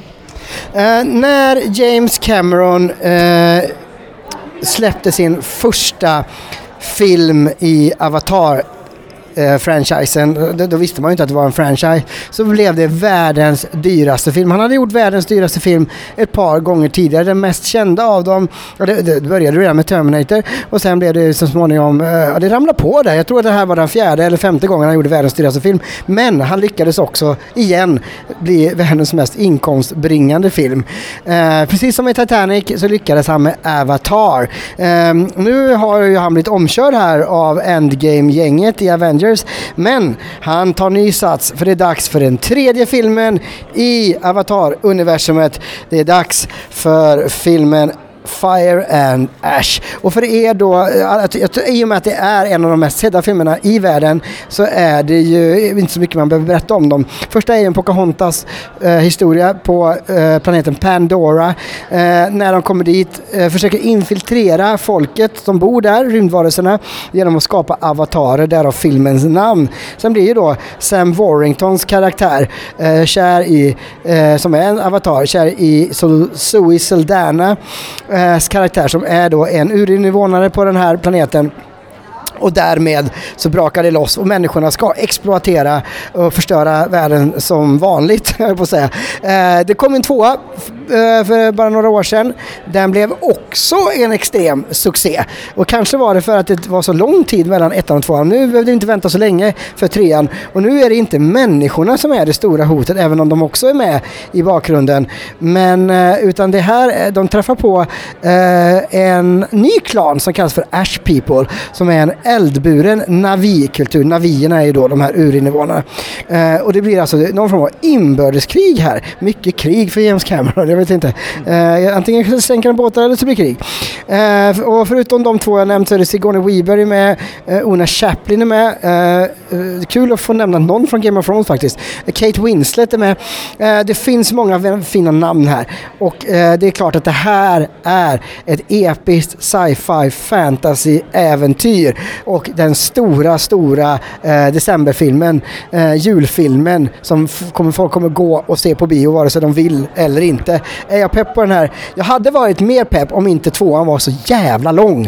När James Cameron släppte sin första film i Avatar franchisen, då visste man ju inte att det var en franchise, så blev det världens dyraste film. Han hade gjort världens dyraste film ett par gånger tidigare. Den mest kända av dem, det började redan med Terminator, och sen blev det så småningom, det ramlade på där. Jag tror att det här var den 4:e eller 5:e gången han gjorde världens dyraste film, men han lyckades också igen bli världens mest inkomstbringande film. Precis som i Titanic så lyckades han med Avatar. Nu har ju han blivit omkörd här av Endgame-gänget i Avengers, men han tar ny sats, för det är dags för den 3:e filmen i Avatar-universumet. Det är dags för filmen Fire and Ash. Och för er då, i och med att det är en av de mest sedda filmerna i världen, så är det ju inte så mycket man behöver berätta om dem. Första är en Pocahontas historia på planeten Pandora. När de kommer dit försöker infiltrera folket som bor där, rymdvarelserna, genom att skapa avatarer, därav filmens namn. Sen blir ju då Sam Worthingtons karaktär kär i, som är en avatar, kär i Zoe Saldana karaktär, som är då en urinvånare på den här planeten. Och därmed så brakar det loss och människorna ska exploatera och förstöra världen som vanligt, jag på att säga. Det kom en 2:a för bara några år sedan. Den blev också en extrem succé. Och kanske var det för att det var så lång tid mellan 1:an och 2:an. Nu behövde vi inte vänta så länge för 3:an. Och nu är det inte människorna som är det stora hotet, även om de också är med i bakgrunden. Men utan det här, de träffar på en ny klan som kallas för Ash People, som är en eldburen Navi-kultur. Navierna är ju då de här urinvånarna. Och det blir alltså någon form av inbördeskrig här. Mycket krig för James Cameron, jag vet inte. Antingen sänker de båtar eller så blir krig. Och förutom de två jag nämnt så är det Sigourney Weaver med, Una Chaplin är med. Kul att få nämna någon från Game of Thrones faktiskt. Kate Winslet är med. Det finns många fina namn här. Och det är klart att det här är ett episkt sci-fi fantasy-äventyr. Och den stora decemberfilmen, julfilmen, som folk kommer gå och se på bio vare sig de vill eller inte. Är jag pepp på den här? Jag hade varit mer pepp om inte 2:an var så jävla lång.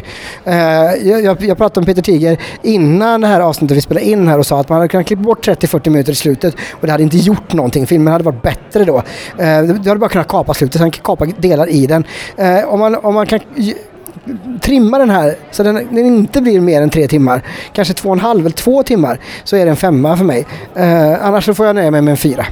Jag pratade med Peter Tiger innan det här avsnittet vi spelade in här och sa att man hade kunnat klippa bort 30-40 minuter i slutet och det hade inte gjort någonting. Filmen hade varit bättre då. Du hade bara kunnat kapa slutet, sen kapa delar i den. Om man kan trimma den här så den inte blir mer än 3 timmar, kanske 2,5 eller 2 timmar, så är det en 5 för mig. Annars så får jag nöja mig med en 4.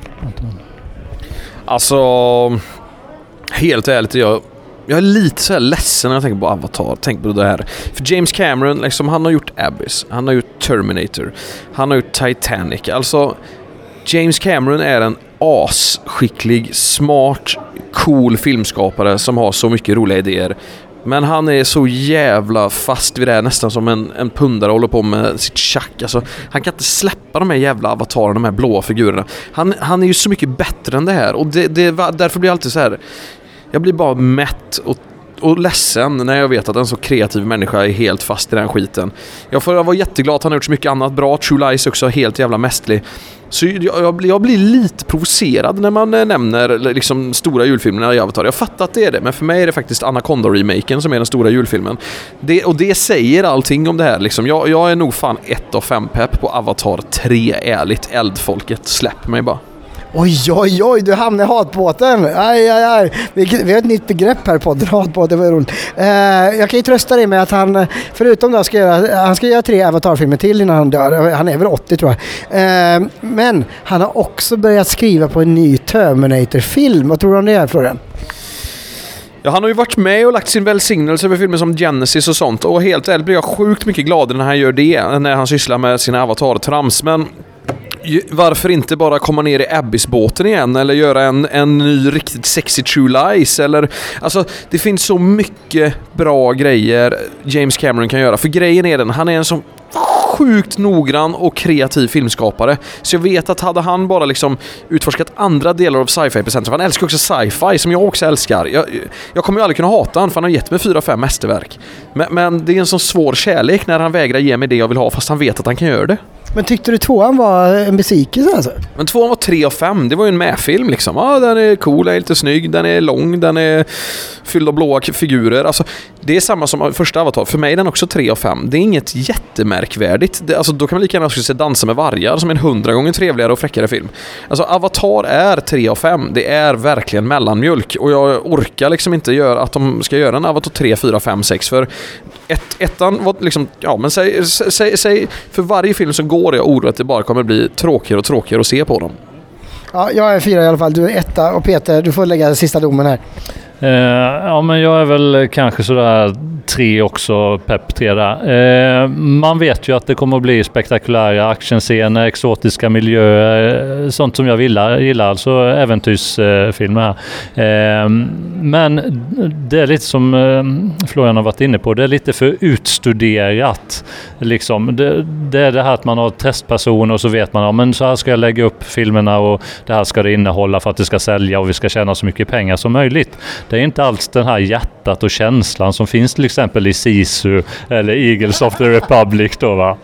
Alltså, helt ärligt, jag är lite så här ledsen när jag tänker på Avatar, tänker på det här. För James Cameron, liksom, han har gjort Abyss, han har gjort Terminator, han har gjort Titanic. Alltså, James Cameron är en asskicklig, smart, cool filmskapare som har så mycket roliga idéer. Men han är så jävla fast vid det här, nästan som en pundare håller på med sitt tjack. Alltså, han kan inte släppa de här jävla avatarerna, de här blåa figurerna. Han är ju så mycket bättre än det här. Och därför blir jag alltid så här. Jag blir bara mätt och ledsen när jag vet att en så kreativ människa är helt fast i den skiten. Jag var jätteglad att han har gjort så mycket annat bra. True Lies också helt jävla mästlig. Så jag blir lite provocerad när man nämner liksom stora julfilmerna i Avatar. Jag fattar att det är det, men för mig är det faktiskt Anaconda-remaken som är den stora julfilmen. Det säger allting om det här. Liksom. Jag är nog fan 1 av 5 pepp på Avatar 3, ärligt. Eldfolket, släpp mig bara. Oj, du hamnar i hatbåten. Aj. Vi har ett nytt begrepp här på hatbåt, det var roligt. Jag kan ju trösta dig med att han, förutom då, han ska göra 3 Avatar-filmer till innan han dör. Han är väl 80 tror jag. Men han har också börjat skriva på en ny Terminator-film. Vad tror du om det här, Florian? Ja, han har ju varit med och lagt sin välsignelse över filmer som Genesis och sånt. Och helt ärligt blir jag sjukt mycket gladare när han gör det, när han sysslar med sina Avatar-trams. Men varför inte bara komma ner i Abyss-båten igen eller göra en ny riktigt sexy True Lies eller, alltså det finns så mycket bra grejer James Cameron kan göra, för grejen är den, han är en sån sjukt noggrann och kreativ filmskapare, så jag vet att hade han bara liksom utforskat andra delar av sci-fi-presenter, för han älskar också sci-fi som jag också älskar. Jag kommer ju aldrig kunna hata han, för han har gett mig 4-5 mästerverk, men det är en sån svår kärlek när han vägrar ge mig det jag vill ha fast han vet att han kan göra det. Men tyckte du 2:an var en besvikelse alltså? Men 2:an var 3 av 5. Det var ju en medfilm liksom. Ja, den är cool, den är lite snygg, den är lång, den är fylld av blåa figurer. Alltså, det är samma som första Avatar. För mig är den också 3 av 5. Det är inget jättemärkvärdigt. Alltså, då kan man lika gärna se Dansa med vargar som en 100 gånger trevligare och fräckare film. Alltså, Avatar är 3 av 5. Det är verkligen mellanmjölk. Och jag orkar liksom inte göra att de ska göra en Avatar 3, 4, 5, 6. För ettan var liksom, ja men säg för varje film som går jag oroar att det bara kommer bli tråkigare och tråkigare att se på dem. Ja, jag är 4 i alla fall, du är 1 och Peter, du får lägga sista domen här. Ja, men jag är väl kanske sådär 3 också, pepp 3 där. Man vet ju att det kommer att bli spektakulära actionscener, exotiska miljöer, sånt som jag gillar alltså äventyrsfilmer här. Men det är lite som Florian har varit inne på, det är lite för utstuderat. Liksom. Det är det här att man har testpersoner och så vet man, ja, men så här ska jag lägga upp filmerna och det här ska det innehålla för att det ska sälja och vi ska tjäna så mycket pengar som möjligt. Det är inte alls den här hjärtat och känslan som finns till exempel i Sisu eller Eagles of the Republic då, va?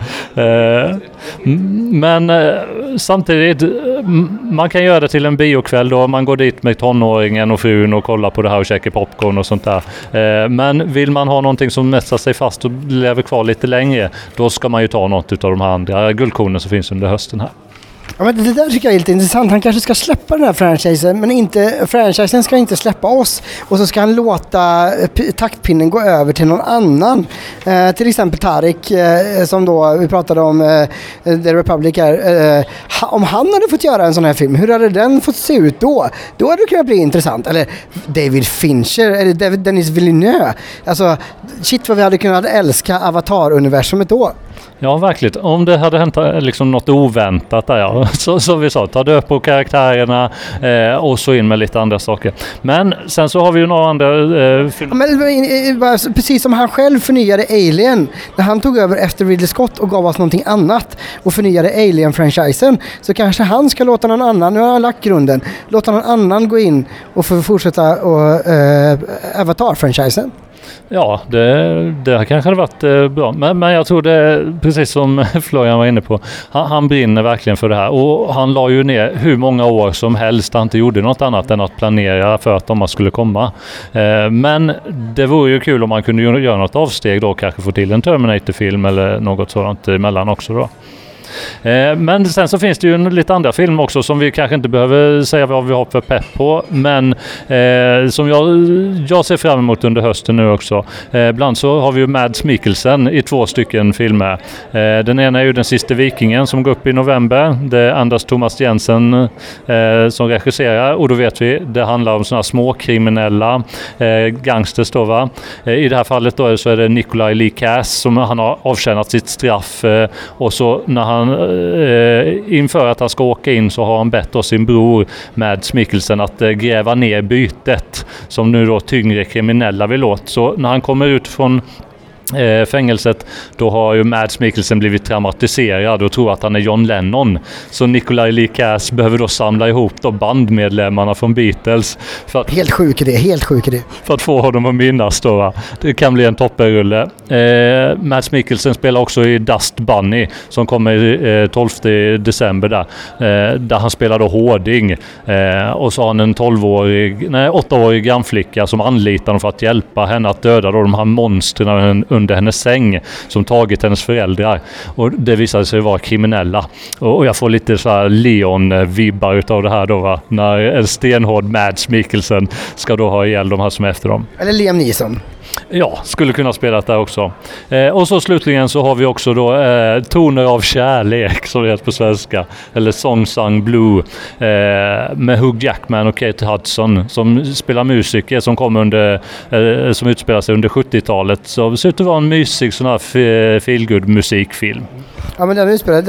Men samtidigt, man kan göra det till en biokväll då, man går dit med tonåringen och frun och kollar på det här och käkar popcorn och sånt där. Men vill man ha någonting som mästar sig fast och lever kvar lite längre, då ska man ju ta något av de här andra guldkornen som finns under hösten här. Ja, men det där tycker jag är lite intressant. Han kanske ska släppa den här franchisen, men franchisen ska inte släppa oss. Och så ska han låta taktpinnen gå över till någon annan. Till exempel Tarik, som då vi pratade om, The Republic här. Om han hade fått göra en sån här film, hur hade den fått se ut då? Då hade det kunnat bli intressant. Eller David Fincher, eller Denis Villeneuve. Alltså, shit vad vi hade kunnat älska Avatar-universumet då. Ja, verkligen. Om det hade hänt liksom något oväntat där, ja. Så vi sa, ta död på karaktärerna och så in med lite andra saker. Men sen så har vi ju några andra filmer. Men precis som han själv förnyade Alien, när han tog över efter Ridley Scott och gav oss någonting annat och förnyade Alien-franchisen, så kanske han ska låta någon annan, nu har han lagt grunden, låta någon annan gå in och fortsätta och Avatar-franchisen. Ja, det kanske hade varit bra. Men jag tror det, precis som Florian var inne på, han brinner verkligen för det här. Och han la ju ner hur många år som helst. Han inte gjorde något annat än att planera för att de skulle komma. Men det vore ju kul om man kunde göra något avsteg då. Kanske få till en Terminator-film eller något sådant emellan också då. Men sen så finns det ju lite andra filmer också som vi kanske inte behöver säga vad vi har för pepp på, men som jag ser fram emot under hösten nu också. Bland så har vi ju Mads Mikkelsen i 2 stycken filmer. Den ena är ju Den sista vikingen som går upp i november. Det är Anders Thomas Jensen som regisserar, och då vet vi det handlar om sådana småkriminella gangsters då, va? I det här fallet då så är det Nikolaj Lee Cass som han har avtjänat sitt straff, och så när han han inför att han ska åka in så har han bett oss sin bror Mads Mikkelsen att gräva ner bytet som nu då tyngre kriminella vill åt. Så när han kommer ut från fängelset, då har ju Mads Mikkelsen blivit traumatiserad och tror att han är John Lennon. Så Nikolaj Lee Kass behöver då samla ihop då bandmedlemmarna från Beatles för att, helt sjuk idé. För att få honom att minnas då. Va? Det kan bli en toppenrulle. Mads Mikkelsen spelar också i Dust Bunny som kommer 12 december där han spelar då hårding. Och så har han en 8-årig grannflicka som anlitar honom för att hjälpa henne att döda då de här monstren under hennes säng som tagit hennes föräldrar, och det visade sig vara kriminella. Och jag får lite så här Leon-vibbar utav det här då, va? När en stenhård Mads Mikkelsen ska då ha ihjäl de här som är efter dem. Eller Liam Neeson. Ja, skulle kunna spela där också. Och så slutligen så har vi också då Toner av kärlek som det heter på svenska, eller Song Sung Blue, med Hugh Jackman och Kate Hudson som spelar musiker som kom som utspelar sig under 70-talet. Så det ser ut att vara en mysig sån här feelgood musikfilm. Ja, men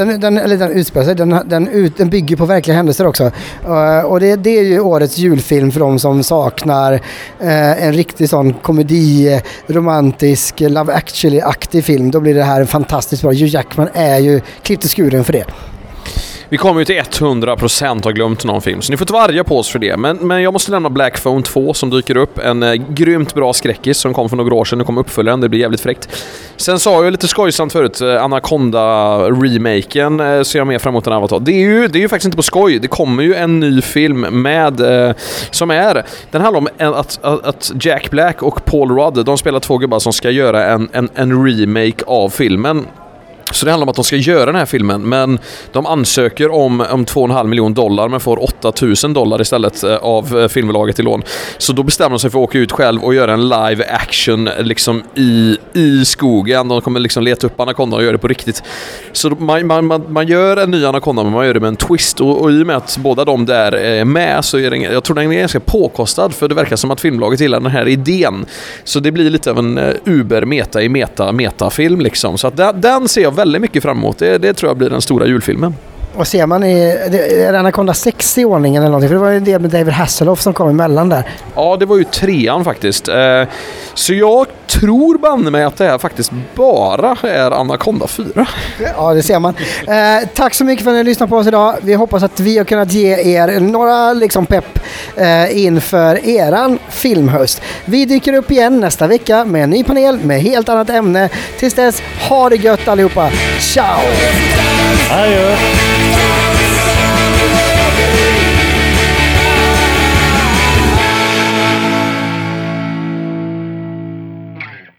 den bygger på verkliga händelser också. Och det är ju årets julfilm för de som saknar en riktig sån komedi, romantisk, Love Actually-aktig film. Då blir det här en fantastiskt bra. Hugh Jackman är ju klippt i skuren för det. Vi kommer ju till 100% ha glömt någon film, så ni får inte varja på oss för det. Men jag måste nämna Black Phone 2 som dyker upp. En grymt bra skräckis som kom för några år sedan. Nu kommer uppföljaren, det blir jävligt fräckt. Sen sa jag lite skojsamt förut, Anaconda-remaken ser jag mer fram emot än Avatar. Det är ju faktiskt inte på skoj. Det kommer ju en ny film med den handlar om att Jack Black och Paul Rudd, de spelar två gubbar som ska göra en remake av filmen. Så det handlar om att de ska göra den här filmen, men de ansöker om $2,5 miljoner men får $8,000 istället av filmbolaget i lån. Så då bestämmer de sig för att åka ut själv och göra en live action liksom i skogen. De kommer liksom leta upp Anaconda och göra det på riktigt. Så man gör en ny Anaconda, men man gör det med en twist, och i och med att båda de där är med så är jag tror den är ganska påkostad, för det verkar som att filmbolaget gillar den här idén. Så det blir lite av en uber-meta i metafilm liksom. Så att den ser jag väldigt mycket fram emot. Det tror jag blir den stora julfilmen. Och ser man är Anaconda 6 i ordningen eller någonting? För det var ju en del med David Hasselhoff som kom emellan där. Ja, det var ju 3:an faktiskt. Så jag tror banne mig att det här faktiskt bara är Anaconda 4. Ja, det ser man. Tack så mycket för att ni lyssnade på oss idag. Vi hoppas att vi har kunnat ge er några liksom pepp inför eran filmhöst. Vi dyker upp igen nästa vecka med en ny panel med helt annat ämne. Tills dess, ha det gött allihopa. Ciao! Adjö!